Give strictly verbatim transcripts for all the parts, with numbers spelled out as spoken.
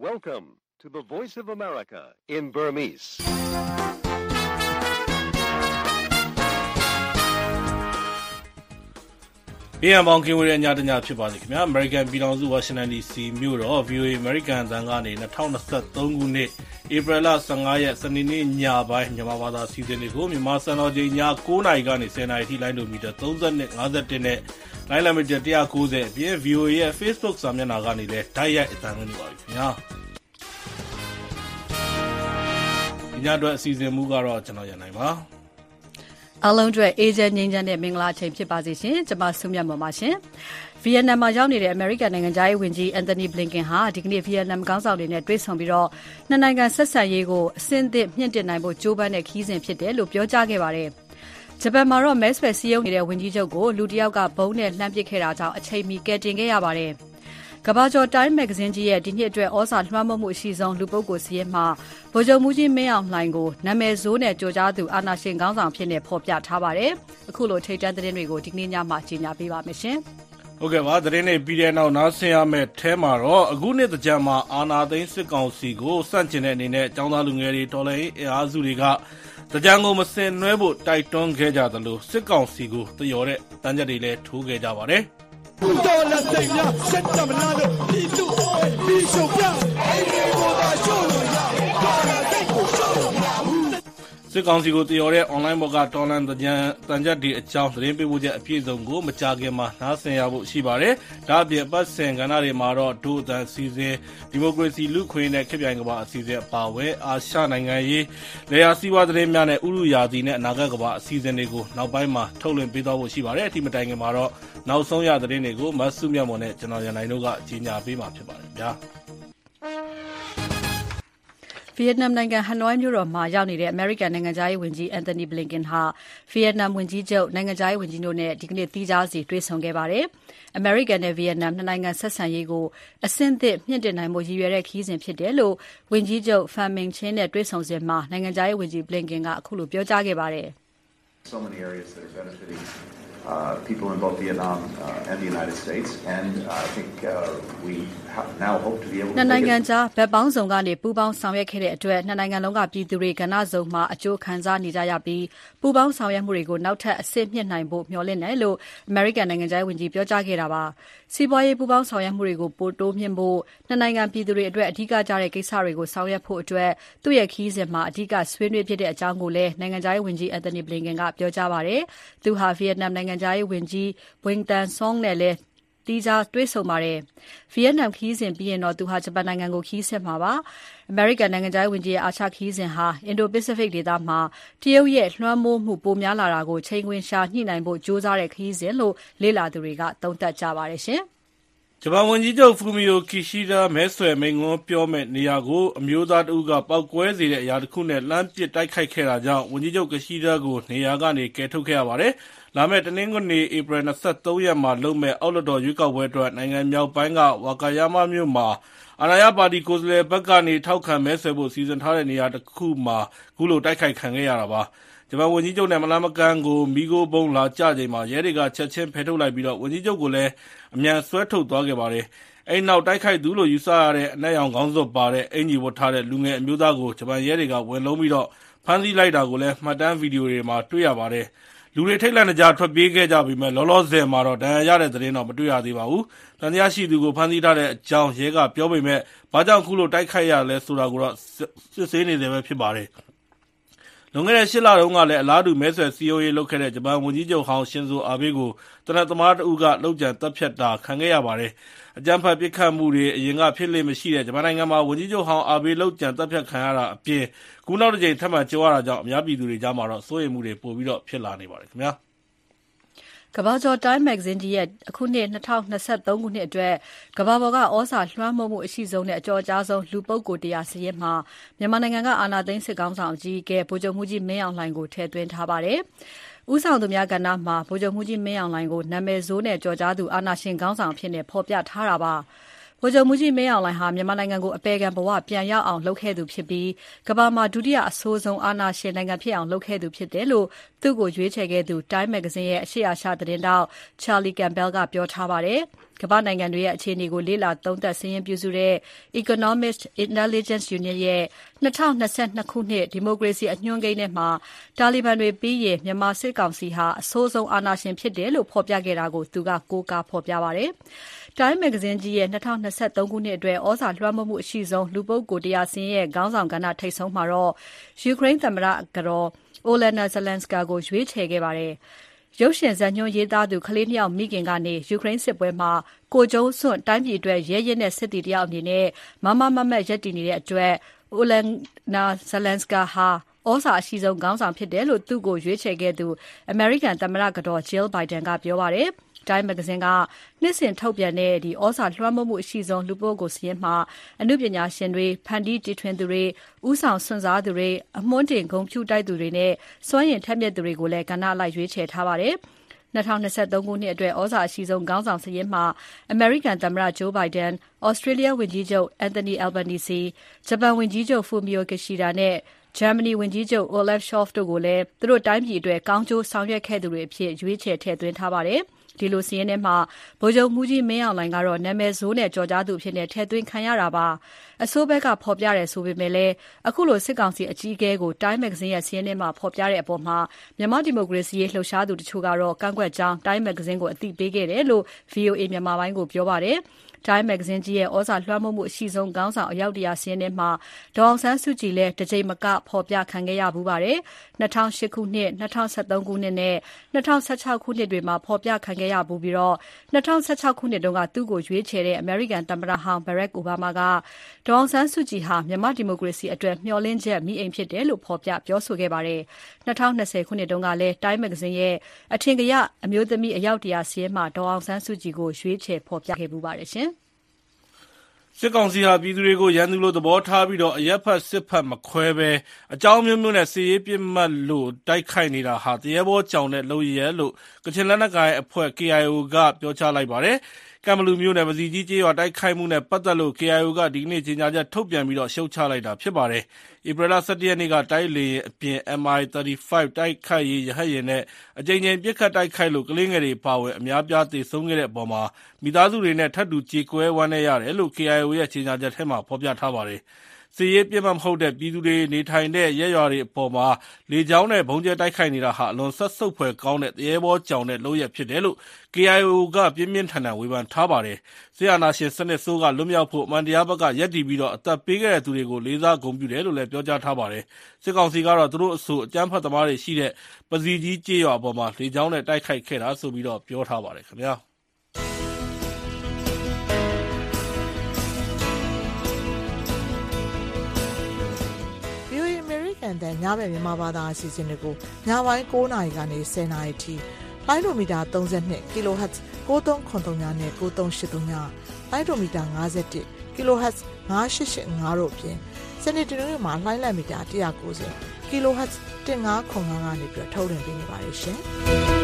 Welcome to the Voice of America in Burmese. ပြည်အောင်ကင်ဝရညတညဖြစ်ပါစေခင်ဗျာ American ပြည်တော်စု Washington ဒီ စီ မြို့တော် ဗီ အို အေ American အသံကနေ၂၀၂၃ခုနှစ်ဧပြီလ၁၅ရက်စနေနေ့ညပိုင်းမြန်မာဘာသာစီစဉ်တွေကိုမြန်မာစံတော်ချိန်ည၉နာရီကနေ၁၀နာရီထိလိုင်းဒိုမီတာ၃၂ ၅၁နဲ့လိုင်းလမီတာ၁၉၀အပြင် ဗီ အို အေ ရဲ့ Facebook စာမျက်နှာကနေလည်းတိုက်ရိုက်အသံလွှင့်နေပါပြီခင်ဗျာဒီညအတွက်အစီအစဉ်မူကတော့ကျွန်တော်ရနိုင်ပါအားလုံးအတွက်အေဂျင့်ငင်းချမ်းတဲ့မင်္ဂလာချိန်ဖြစ်ပါစေရှင်ကျွန်မဆုမြတ်မော်ပါရှင်ဗီယက်နမ်မှာရောက်နေတဲ့အမေရိကန်နိုင်ငံသားရေးဝန်ကြီးအန်တိုနီဘလင်ကန်ဟာဒီကနေ့ဗီယက်နမ်ခေါင်းဆောင်တွေနဲ့တွေ့ဆုံပြီးတော့နှစ်နိုင်ငံဆက်ဆံရေးကိုအဆင့်သစ်မြင့်တင်နိုင်ဖို့ကြိုးပမ်းတဲ့ခရီးစဉ်ဖြစ်တယ်လို့ပြောကြားခဲ့ပါတယ်ဂျပန်မှာတော့မဲဆွယ်စည်းရုံးနေတဲ့ဝန်ကြီးချုပ်ကိုလူတစ်ယောက်ကဘုံနဲ့လှမ်းပစ်ခဲ့တာကြောင့်အချိန်မီကယ်တင်ခဲ့ရပါတယ်ကဘာကျော်တိုင်းမဂ္ဂဇင်းကြီးရဲ့ဒီနှစ်အတွက်ဩဇာလွှမ်းမိုးမှုအရှိဆုံးလူပုဂ္ဂိုလ်စီးရဲမှာဗိုလ်ချုပ်မှုကြီးမင်းအောင်လှိုင်ကိုနာမည်ဆိုးနဲ့ကြော်ကြားသူအာဏာရှင်ခေါင်းဆောင်ဖြစ်နေဖော်ပြထားပါတယ်။အခုလိုထိပ်တန်းသတင်းတွေကိုဒီကနေ့ညမှာကြီးညာပေးပါမယ်ရှင်။ဟုတ်ကဲ့ပါသတင်းတွေပြီးတဲ့နောက်နားဆင်ရမယ့်အဲမှာတော့အခုနှစ်သကြံမှာအာဏာသိမ်းစစ်ကောင်စီကိုစန့်ကျင်တဲ့အနေနဲ့ចောင်းသားလူငယ်တွေတော်လှန်ရေးအင်အားစုတွေကသကြံကိုမစင်နွှဲဖို့တိုက်တွန်းခဲ့ကြသလိုစစ်ကောင်စီကိုတယော်တဲ့တန်းချက်တွေလည်းထိုးခဲ့ကြပါတယ်။တော်လက်စိတ်များစက်တမနာလို့ပြီးသူပြီးရှုပ်ပြအဲ့ဒီကိုသာရှုပ်လို့ရတော်လက်စိတ်ကိုရှုပ်လို့မရဘူးစစ်ကောင်စီကိုတယော်တဲ့ online ဘောကတော်လန်တကြံတန်ချက်တွေအကြောင်းသတင်းပေးပို့ချက်အပြည့်စုံကိုမကြာခင်မှာနားဆင်ရဖို့ရှိပါတယ်။ဒါ့အပြင်ပတ်စင်ကဏ္ဍတွေမှာတော့ဒို့အတန်စီစဉ်ဒီမိုကရေစီလူခွင့်နဲ့ခေတ်ပြိုင်ကမ္ဘာအစီအစဉ်အပါအဝင်အာရှနိုင်ငံရေးလေယာစီးပွားသတင်းများနဲ့ဥရုယာတီနဲ့အနာဂတ်ကမ္ဘာအစီအစဉ်တွေကိုနောက်ပိုင်းမှာထုတ်လွှင့်ပေးသွားဖို့ရှိပါတယ်။အထိမတိုင်ခင်မှာတော့နောက်ဆုံးရသတင်းတွေကိုမဆုမြတ်မော်နဲ့ကျွန်တော်ရန်နိုင်တို့ကကြီးညာပေးမှာဖြစ်ပါတယ်ဗျာ။ဗီယက်နမ်နိုင်ငံဟနွိုင်းမြို့တော်မှာရောက်နေတဲ့အမေရိကန်နိုင်ငံသားရေးဝန်ကြီးအန်တိုနီဘလင်ကန်ဟာဗီယက်နမ်ဝန်ကြီးချုပ်နိုင်ငံသားရေးဝန်ကြီးတို့နဲ့ဒီကနေ့တီးခြားစီတွေ့ဆုံခဲ့ပါတယ်။အမေရိကန်နဲ့ဗီယက်နမ်နှစ်နိုင်ငံဆက်ဆံရေးကိုအဆင့်သစ်မြင့်တင်နိုင်မှုရည်ရွယ်တဲ့ခရီးစဉ်ဖြစ်တယ်လို့ဝန်ကြီးချုပ်ဖန်မင်ချင်းနဲ့တွေ့ဆုံစဉ်မှာနိုင်ငံသားရေးဝန်ကြီးဘလင်ကန်ကအခုလိုပြောကြားခဲ့ပါတယ်။ So many areas that are benefiting Uh, people in both Vietnam uh, and the United States, and uh, I think uh, we ha- now hope to be able to. နှစ်နိုင်ငံကြားဗတ်ပေါင်းစုံကနေပူးပေါင်းဆောင်ရွက်ခဲ့တဲ့အတွက်နှစ်နိုင်ငံလုံးကပြည်သူတွေကဏ္ဍစုံမှာအကျိုးခံစားနေကြရပြီးပူးပေါင်းဆောင်ရွက်မှုတွေကိုနောက်ထပ်အဆင့်မြင့်နိုင်ဖို့မျှော်လင့်တယ်လို့ American နိုင်ငံသားဝန်ကြီးပြောကြားခဲ့တာပါ။စီးပွားရေးပူးပေါင်းဆောင်ရွက်မှုတွေကိုပိုတိုးမြှင့်ဖို့နှစ်နိုင်ငံပြည်သူတွေအတွက်အဓိကကျတဲ့ကိစ္စတွေကိုဆောင်ရွက်ဖို့အတွက်သူ့ရဲ့ခရီးစဉ်မှာအဓိကဆွေးနွေးဖြစ်တဲ့အကြောင်းကိုလည်းနိုင်ငံသားဝန်ကြီး Anthony Blinken ကပြောကြားပါတယ်။သူဟာဗီယက်နမ်နိုင်ငံသားဝန်ကြီးWing Tan Song နဲ့လည်းတီးခြားတွေ့ဆုံပါတယ်။ဗီယက်နမ်ခရီးစဉ်ပြီးရင်တော့သူဟာဂျပန်နိုင်ငံကိုခရီးဆက်မှာပါ။ အမေရိကန်နိုင်ငံသားဝန်ကြီးရဲ့အာရှခရီးစဉ်ဟာအင်ဒိုပစိဖိတ်ဒေသမှာတရုတ်ရဲ့လွှမ်းမိုးမှုပိုများလာတာကိုချိန်ခွင်ရှာညှိနှိုင်းဖို့ကြိုးစားတဲ့ခရီးစဉ်လို့လေ့လာသူတွေကသုံးသပ်ကြပါတယ်ရှင်။ဂျပန်ဝန်ကြီးချုပ်ဖူမီယိုကီရှိဒါမဲဆွယ်မိန့်ခွန်းပြောမဲ့နေရာကိုအမျိုးသားတဦးကပောက်ကွဲစေတဲ့အရာတစ်ခုနဲ့လှမ်းပစ်တိုက်ခိုက်ခဲ့တာကြောင့်ဝန်ကြီးချုပ်ကရှိဒါကိုနေရာကနေကယ်ထုတ်ခဲ့ရပါတယ်။လာမယ့်တနင်္ဂနွေဧပြီ၂၃ရက်မှာလုပ်မဲ့အောက်လွှတ်တော်ရွေးကောက်ပွဲအတွက်နိုင်ငံမြောက်ပိုင်းကဝါကာယာမမြို့မှာအာဏာရပါတီကိုယ်စားလှယ်ဘက်ကနေထောက်ခံမဲဆွယ်ဖို့စီစဉ်ထားတဲ့နေရာတစ်ခုမှာခုလိုတိုက်ခိုက်ခံခဲ့ရတာပါ။ဂျပန်ဝန်ကြီးချုပ်နဲ့မလှမ်းမကမ်းကိုမီဂိုဘုံလာကျချိန်မှာရဲတွေကချက်ချင်းဖယ်ထုတ်လိုက်ပြီးတော့ဝန်ကြီးချုပ်ကိုလည်းအမြန်ဆွဲထုတ်သွားခဲ့ပါတယ်။အဲဒီနောက်တိုက်ခိုက်သူလို့ယူဆရတဲ့အနက်ရောင်ခေါင်းစွပ်ပါတဲ့အင်ဂျီဝတ်ထားတဲ့လူငယ်အမျိုးသားကိုဂျပန်ရဲတွေကဝင်လုံးပြီးတော့ဖမ်းဆီးလိုက်တာကိုလည်းမှတ်တမ်းဗီဒီယိုတွေမှာတွေ့ရပါတယ်။လူတွေထိတ်လန့်ကြထွက်ပြေးခဲ့ကြပြီမဲ့လောလောဆယ်မှာတော့ဒဏ်ရာရတဲ့သတင်းတော့မတွေ့ရသေးပါဘူး။တန်တရားရှိသူကိုဖမ်းဆီးထားတဲ့အကြောင်းရဲကပြောပေမဲ့ဘာကြောင့်ခုလိုတိုက်ခိုက်ရလဲဆိုတာကိုတော့စစ်ဆေးနေတယ်ပဲဖြစ်ပါတယ်။လွန်ခဲ့တဲ့၈လတုန်းကလည်းအလားတူမဲဆွယ်စီယိုရေးလုပ်ခဲ့တဲ့ဂျပန်ဝန်ကြီးချုပ်ဟောင်းရှင်ဇိုအာဘေးကိုတနက်သမားတဦးကလောက်ကျန်တပ်ဖြတ်တာခံခဲ့ရပါတယ်။အကြမ်းဖက်ပစ်ခတ်မှုတွေအရင်ကဖြစ်လေမရှိတဲ့ဂျပန်နိုင်ငံမှာဝန်ကြီးချုပ်ဟောင်းအာဘေးလောက်ကျန်တပ်ဖြတ်ခံရတာအပြင်ခုနောက်တစ်ကြိမ်ထပ်မံကြုံရတာကြောင့်အများပြည်သူတွေကြားမှာတော့စိုးရိမ်မှုတွေပိုပြီးတော့ဖြစ်လာနေပါတယ်ခင်ဗျာ။ကဘာကျော်တိုင်းမဂ္ဂဇင်းကြီးရဲ့အခုနှစ်၂၀၂၃ခုနှစ်အတွက်ကဘာပေါ်ကဩဇာလွှမ်းမိုးမှုအရှိဆုံးနဲ့အကျော်ကြားဆုံးလူပုဂ္ဂိုလ်တရားစည်းမှာမြန်မာနိုင်ငံကအာဏာသိမ်းစစ်ကောင်ဆောင်အကြီးအကဲဗိုလ်ချုပ်မှုကြီးမင်းအောင်လှိုင်ကိုထည့်သွင်းထားပါတယ်။ဦးဆောင်သူများကဏ္ဍမှာဗိုလ်ချုပ်မှုကြီးမင်းအောင်လှိုင်ကိုနာမည်ဆိုးနဲ့ကြော်ကြားသူအာဏာရှင်ခေါင်းဆောင်ဖြစ်နေဖော်ပြထားတာပါ။ဗိုလ်ချုပ်မှူးကြီးမင်းအောင်လှိုင်ဟာမြန်မာနိုင်ငံကိုအပေခံဘဝပြန်ရောက်အောင်လုပ်ခဲ့သူဖြစ်ပြီးကမ္ဘာမှာဒုတိယအဆိုးဆုံးအာဏာရှင်နိုင်ငံဖြစ်အောင်လုပ်ခဲ့သူဖြစ်တယ်လို့သူ့ကိုရွေးချယ်ခဲ့သူ Time မဂ္ဂဇင်းရဲ့အရှေ့အာရှသတင်းတောက် Charlie Campbell ကပြောထားပါတယ်။ကမ္ဘာနိုင်ငံတွေရဲ့အခြေအနေကိုလေ့လာသုံးသပ်စာရင်းပြုစုတဲ့ Economist Intelligence Unit ရဲ့၂၀၂၂ခုနှစ်ဒီမိုကရေစီအညွှန်းကိန်းထဲမှာတာလီဘန်တွေပြီးရင်မြန်မာစစ်ကောင်စီဟာအဆိုးဆုံးအာဏာရှင်ဖြစ်တယ်လို့ဖော်ပြခဲ့တာကိုသူကကိုးကားဖော်ပြပါတယ်။ Time မဂ္ဂဇင်းကြီးရဲ့၂၀၂၃ခုနှစ်အတွက်ဩဇာလွှမ်းမိုးမှုအရှိဆုံးလူပုဂ္ဂိုလ်တရားစင်ရဲ့ခေါင်းဆောင်ကဏ္ဍထိပ်ဆုံးမှာတော့ယူကရိန်းသမ္မတကတော် Olena Zelenska ကိုရွေးချယ်ခဲ့ပါတယ်။ရုပ်ရှင်ဇာတ်ညွှန်းရေးသားသူကလေးနှစ်ယောက်မိခင်ကနေယူကရိန်းစစ်ပွဲမှာကိုကျုံးစွန့်တိုင်းပြည်အတွက်ရဲရဲနဲ့စစ်တီတယောက်အနေနဲ့မမမမတ်ရပ်တည်နေတဲ့အတွက် Olena Zelenska ဟာဩဇာအရှိဆုံးခေါင်းဆောင်ဖြစ်တယ်လို့သူ့ကိုရွေးချယ်ခဲ့သူအမေရိကန်သမ္မတကတော် Jill Biden ကပြောပါတယ်။ Time မဂ္ဂဇင်းကနှစ်စဉ်ထုတ်ပြန်တဲ့ဒီဩဇာလွှမ်းမိုးမှုအရှိဆုံးလူပုဂ္ဂိုလ်စာရင်းမှာအမှုပညာရှင်တွေဖန်တီးတီထွင်သူတွေဥဆောင်စွန့်စားသူတွေအမွှန်းတင်ဂုဏ်ပြုတိုက်သူတွေနဲ့စွမ်းရည်ထက်မြက်သူတွေကိုလည်းကဏ္ဍအလိုက်ရွေးချယ်ထားပါတယ်။၂၀၂၃ခုနှစ်အတွက်ဩဇာအရှိဆုံးခေါင်းဆောင်စာရင်းမှာအမေရိကန်သမ္မတ Joe Biden, Australia ဝန်ကြီးချုပ် Anthony Albanese, ဂျပန်ဝန်ကြီးချုပ် Fumio Kishida နဲ့ဂျာမနီဝန်ကြီးချုပ် Olaf Scholz တို့ကိုလည်းသူတို့တိုင်းပြည်အတွက်ကောင်းကျိုးဆောင်ရွက်ခဲ့သူတွေအဖြစ်ရွေးချယ်ထည့်သွင်းထားပါတယ်။ဒီလိုစာရင်းထဲမှာဗိုလ်ချုပ်မှူးကြီးမင်းအောင်လှိုင်ကတော့နာမည်ဆိုးနဲ့ကြော်ကြားသူအဖြစ်နဲ့ထည့်သွင်းခံရတာပါ။အဆိုးဘက်ကဖော်ပြတယ်ဆိုပေမဲ့လည်းအခုလိုစစ်ကောင်စီအကြီးအကဲကို Time မဂ္ဂဇင်းရဲ့စာရင်းထဲမှာဖော်ပြတဲ့အပေါ်မှာမြန်မာဒီမိုကရေစီရေးလှုပ်ရှားသူတချို့ကတော့ကန့်ကွက်ကြောင်း Time မဂ္ဂဇင်းကိုအသိပေးခဲ့တယ်လို့ ဗွီအိုအေ မြန်မာပိုင်းကိုပြောပါတယ်။ Time မဂ္ဂဇင်းကြီးရဲ့ဩဇာလွှမ်းမိုးမှုအရှိဆုံးခေါင်းဆောင်အယောက်တရာစာရင်းထဲမှာဒေါ်အောင်ဆန်းစုကြည်လည်းတစ်ကြိမ်မကဖော်ပြခံခဲ့ရဘူးပါတယ်။၂၀၀၈ခုနှစ်၊၂၀၁၃ခုနှစ်နဲ့၂၀၁၆ခုနှစ်တွေမှာဖော်ပြခံခဲ့ရဘူးပြီးတော့၂၀၁၆ခုနှစ်တုန်းကသူ့ကိုရွေးချယ်တဲ့အမေရိကန်သမ္မတဟောင်း Barack Obama ကဒေါ်အောင်ဆန်းစုကြည်ဟာမြန်မာဒီမိုကရေစီအတွက်မျှော်လင့်ချက်မီးအိမ်ဖြစ်တယ်လို့ဖော်ပြပြောဆိုခဲ့ပါတယ်။၂၀၂၀ခုနှစ်တုန်းကလည်း Time မဂ္ဂဇင်းရဲ့အထင်ကရအမျိုးသမီးအယောက်တရာစာရင်းမှာဒေါ်အောင်ဆန်းစုကြည်ကိုရွေးချယ်ဖော်ပြခဲ့ဘူးပါတယ်ရှင်။စစ်ကောင်စီဟာပြည်သူတွေကိုရန်သူလိုသဘောထားပြီးတော့အရက်ဖက်စစ်ဖက်မခွဲပဲအကြောင်းမျိုးမျိုးနဲ့စစ်ရေးပြစ်မှတ်လို့တိုက်ခိုက်နေတာဟာတရေဘောကြောင်တဲ့လုပ်ရည်လို့ကချင်လက်နက်ကိုင်အဖွဲ့ K I O ကပြောကြားလိုက်ပါတယ်။ကံဘလူမျိုးနဲ့ပစီကြီးကျေးရွာတိုက်ခိုက်မှုနဲ့ပတ်သက်လို့ K I O ကဒီကနေ့ကြေညာချက်ထုတ်ပြန်ပြီးတော့ရှုတ်ချလိုက်တာဖြစ်ပါတယ်။ဧပြီလ၁၁ရက်နေ့ကတိုက်လေယာဉ်အပြင် M I သirty five တိုက်ခိုက်ရေးရဟတ်ယာဉ်နဲ့အကြိမ်ကြိမ်ပစ်ခတ်တိုက်ခိုက်လို့ကလေးငယ်တွေပါဝင်အများပြားသေဆုံးခဲ့တဲ့အပေါ်မှာမိသားစုတွေနဲ့ထပ်တူကြေကွဲဝမ်းနည်းရတယ်လို့ K I O ရဲ့ကြေညာချက်ထဲမှာဖော်ပြထားပါတယ်။စစ်ရေးပြစ်မှတ်မဟုတ်တဲ့ပြည်သူတွေနေထိုင်တဲ့ရပ်ရွာတွေအပေါ်မှာလေကြောင်းနဲ့ဘုံကျဲတိုက်ခိုက်နေတာဟာအလွန်ဆက်ဆုပ်ဖွယ်ကောင်းတဲ့တရေဘောကြောင်တဲ့လုပ်ရဖြစ်တယ်လို့ K I O ကပြင်းပြင်းထန်ထန်ဝေဖန်ထားပါတယ်။စစ်အာဏာရှင်စနစ်ဆိုးကလွတ်မြောက်ဖို့အမှန်တရားဘက်ကရပ်တည်ပြီးတော့အသက်ပေးခဲ့တဲ့သူတွေကိုလေးစားဂုဏ်ပြုတယ်လို့လည်းပြောကြားထားပါတယ်။စစ်ကောင်စီကတော့သူတို့အဆိုအကြမ်းဖက်သမားတွေရှိတဲ့ပစီကြီးကျေးရွာအပေါ်မှာလေကြောင်းနဲ့တိုက်ခိုက်ခဲ့တာဆိုပြီးတော့ပြောထားပါတယ်ခင်ဗျာ။ကန်တဲ့ညဘက်မြန်မာဘာသာအစီအစဉ်တွေကိုညပိုင်း၉နာရီကနေ၁၀နာရီထိလိုင်းဒိုမီတာ၃၂ kHz ၉၃၇၃ညနဲ့၉၃၈၃ညလိုင်းဒိုမီတာ၅၁ kHz ၅၈၈၅တို့အပြင်စနေတနင်္ဂနွေမှာလိုင်းလက်မီတာ၁၉၀ kHz ၁၅၇၅ကနေပြီးထုတ်လွှင့်ပေးနေပါတယ်ရှင်။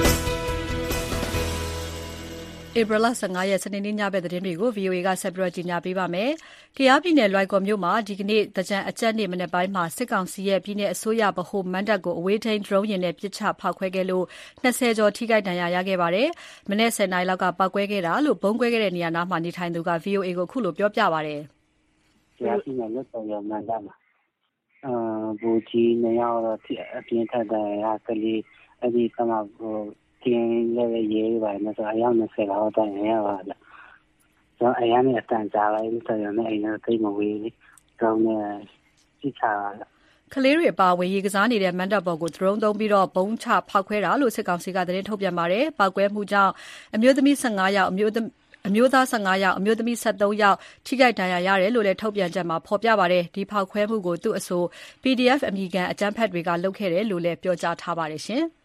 ဧပြီလ၁၅ရက်စနေနေ့ညဘက်သတင်းတွေကို ဗွီအိုအေ ကဆက်ပြီးကြီးညာပေးပါမယ်။ကယားပြည်နယ်လွိုင်ကော်မြို့မှာဒီကနေ့သကြံအကျက်နေ့မနေ့ပိုင်းမှာစစ်ကောင်စီရဲ့ပြည်내အစိုးရဗဟိုမန္တပ်ကိုအဝေးထိန်း drone ယာဉ်နဲ့ပစ်ချဖောက်ခွဲခဲ့လို့၂၀ကျော်ထိခိုက်ဒဏ်ရာရခဲ့ပါတယ်။မနေ့၁၀နာရီလောက်ကပောက်ကွဲခဲ့တာလို့ဘုံကွဲခဲ့တဲ့နေရာနားမှာနေထိုင်သူက ဗွီအိုအေကိုခုလိုပြောပြပါတယ်။ကယားပြည်နယ်လွတ်တော်ရမန္တမှာအာဘူကြီးနေရောက်တော့အပြင်းထန်တဲ့ရာကလေးအဲ့ဒီကမှဟိုကျင်းလည်းရေးပါမယ်ဆိုအယောက်၂၀လောက်တိုင်ရပါလား။ကျွန်တော်အရင်ကအတန်ကြားလိုက်ဆိုရင်လည်းအိမ်ထဲတိတ်မဝေးဘူး။ကောင်းနေကြည့်ချတာကလေးတွေပါဝင်ရေကစားနေတဲ့မန္တပေါ်ကို drone သုံးပြီးတော့ဘုံချဖောက်ခွဲတာလို့စစ်ကောင်စီကသတင်းထုတ်ပြန်ပါတယ်။ပောက်ကွဲမှုကြောင့်အမျိုးသမီး၁၅ယောက်အမျိုးသမီးအမျိုးသား၁၅ယောက်အမျိုးသမီး၁၃ယောက်ထိခိုက်ဒဏ်ရာရတယ်လို့လည်းထုတ်ပြန်ချက်မှာဖော်ပြပါတယ်။ဒီဖောက်ခွဲမှုကိုသူ့အဆို P D F အမည်ခံအကြမ်းဖက်တွေကလုပ်ခဲ့တယ်လို့လည်းပြောကြားထားပါတယ်ရှင်။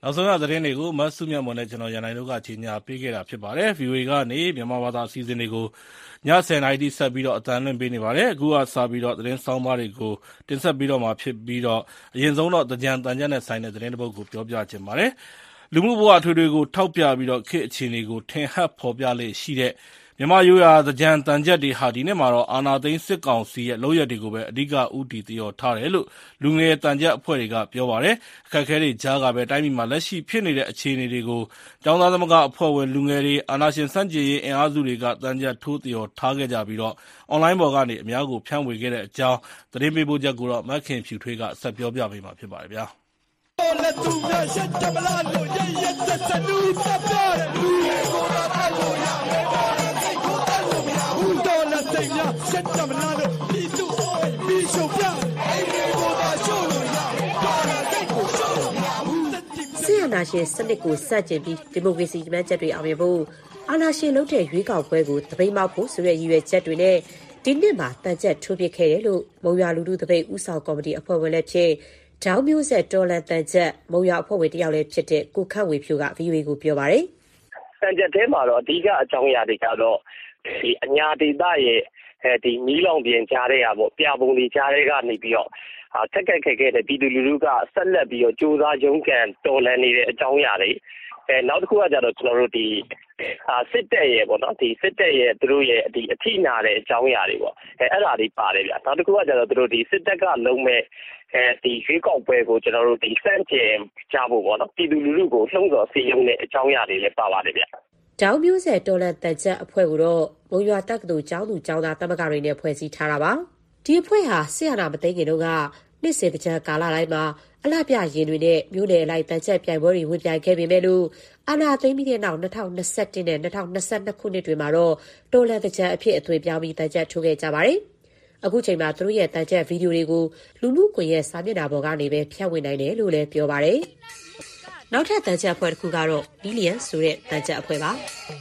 နောက်ဆုံးရသတင်းတွေကိုမတ်စုမြတ်မွန်နဲ့ကျွန်တော်ရန်နိုင်တို့ကကြီးညာပေးခဲ့တာဖြစ်ပါတယ်။ ဗီအိုအေ ကနေမြန်မာဘာသာအစီအစဉ်တွေကိုညဆယ်နာရီထိဆက်ပြီးတော့အသံလွှင့်ပေးနေပါတယ်။အခုကစပြီးတော့သတင်းဆောင်းပါးတွေကိုတင်ဆက်ပြီးတော့မှာဖြစ်ပြီးတော့အရင်ဆုံးတော့ကြံတန်ကြက်နဲ့ဆိုင်တဲ့သတင်းတစ်ပုဒ်ကိုပြောပြချင်ပါတယ်။လူမှုဘဝအထွေထွေကိုထောက်ပြပြီးတော့ခေတ်အခြေအနေကိုထင်ဟပ်ဖော်ပြလေ့ရှိတဲ့မြန်မာရိုးရာကြံတန်ကြက်တွေဟာဒီနေ့မှာတော့အာနာသိန်းစစ်ကောင်စီရဲ့လုပ်ရက်တွေကိုပဲအဓိကဥတီသရော်ထားတယ်လို့လူငယ်တန်ကြက်အဖွဲ့တွေကပြောပါတယ်။အခက်အခဲတွေကြားကပဲတိုင်းပြည်မှာလက်ရှိဖြစ်နေတဲ့အခြေအနေတွေကိုကျောင်းသားသမဂ္ဂအဖွဲ့ဝင်လူငယ်တွေအာဏာရှင်စန့်ကျင်ရေးအင်အားစုတွေကတန်ကြက်ထိုးသရော်ထားခဲ့ကြပြီးတော့အွန်လိုင်းပေါ်ကနေအများကိုဖြန့်ဝေခဲ့တဲ့အကြောင်းသတင်းပေးပို့ချက်ကိုတော့မခင်ဖြူထွေးကဆက်ပြောပြပေးမှာဖြစ်ပါတယ်ဗျာ။လက်သူများရှက်တမလားလို့ရရတဲ့စနူးတပ်ပြတဲ့လူတွေကိုတော့အဖို့ရမယ်ပါစိတ်ကိုတတ်လို့မရဘူးတော်လက်စိတ်များရှက်တမလားလို့ပြီးသူပြီးရှုပ်ပြအဲ့ဒီကိုသာရှုပ်လို့ရတော်လက်စိတ်ကိုရှုပ်လို့မရဘူးဆီယနာရှင်စနစ်ကိုစတင်ပြီးဒီမိုကရေစီမှန်းချက်တွေအောင်မြင်ဖို့အာဏာရှင်လုပ်တဲ့ရွေးကောက်ပွဲကိုတပိတ်မောက်ဖို့ဆိုတဲ့ရည်ရွယ်ချက်တွေနဲ့ဒီနှစ်မှာတန်ကြက်ထိုးပစ်ခဲ့တယ်လို့မုံရွာလူထုတပိတ်ဥဆောင်ကော်မတီအဖွဲ့ဝင်လည်းဖြစ်ဒေါင်းမျိုးဆက်တော်လန်တန်ချက်မုံရွာအဖွဲ့ဝင်တယောက်လည်းဖြစ်တဲ့ကိုခန့်ဝေဖြိုးက ဗီအိုအေ ကိုပြောပါတယ်။တန်ချက်ထဲမှာတော့အဓိကအကြောင်းအရာတွေကတော့ဒီအညာဒေသရဲ့အဲဒီမီးလောင်ပြင်ကြားတွေကပေါ့ပြပုံတွေကြားတွေကနေပြီးတော့ထက်ကက်ခက်ခဲ့တဲ့ပြည်သူလူထုကဆက်လက်ပြီးတော့ကြိုးစားရုန်းကန်တော်လှန်နေတဲ့အကြောင်းအရာတွေအဲနောက်တစ်ခုကကြတော့ကျွန်တော်တို့ဒီအာစစ်တပ်ရဲ့ပေါ့နော်ဒီစစ်တပ်ရဲ့သူတို့ရဲ့ဒီအထိနာတဲ့အကြောင်းအရာတွေပေါ့အဲအဲ့ဒါတွေပါတယ်ဗျာနောက်တစ်ခုကကြတော့သူတို့ဒီစစ်တပ်ကလုံးမဲ့အဲဒီရွေးကောက်ပွဲကိုကျွန်တော်တို့ဒီစန့်ကျင်ကြဖို့ပေါ့နော်ပြည်သူလူထုကိုလှုံ့ဆော်စီရုံတဲ့အကြောင်းအရာတွေလည်းပါပါတယ်ဗျာဒေါင်းမျိုးဆက်တော်လန်တန်ချက်အဖွဲ့ကိုတော့မုံရွာတက္ကသိုလ်ကျောင်းသူကျောင်းသားတမကတွေနဲ့ဖွဲ့စည်းထားတာပါဒီအဖွဲ့ဟာဆီယနာမသိခင်တုန်းကနှစ်စဉ်တကြကာလတိုင်းမှာအလှပြရင်တွေနဲ့မျိုးနယ်အလိုက်တန်ချက်ပြိုင်ပွဲတွေဝင်ပြိုင်ခဲ့ပေမဲ့လို့အာဏာသိမ်းပြီးတဲ့နောက်၂၀၂၁နဲ့၂၀၂၂ခုနှစ်တွေမှာတော့တော်လန်တချက်အဖြစ်အသွင်ပြောင်းပြီးတန်ချက်ထိုးခဲ့ကြပါတယ်အခုချိန်မှာသူတို့ရဲ့တန်ချက်ဗီဒီယိုတွေကိုလူမှုကွန်ရက်စာမျက်နှာပေါ်ကနေပဲဖြန့်ဝေနိုင်တယ်လို့လည်းပြောပါတယ်နောက်ထပ်တန်ချက်အဖွဲ့တစ်ခုကတော့ Billion ဆိုတဲ့တန်ချက်အဖွဲ့ပါ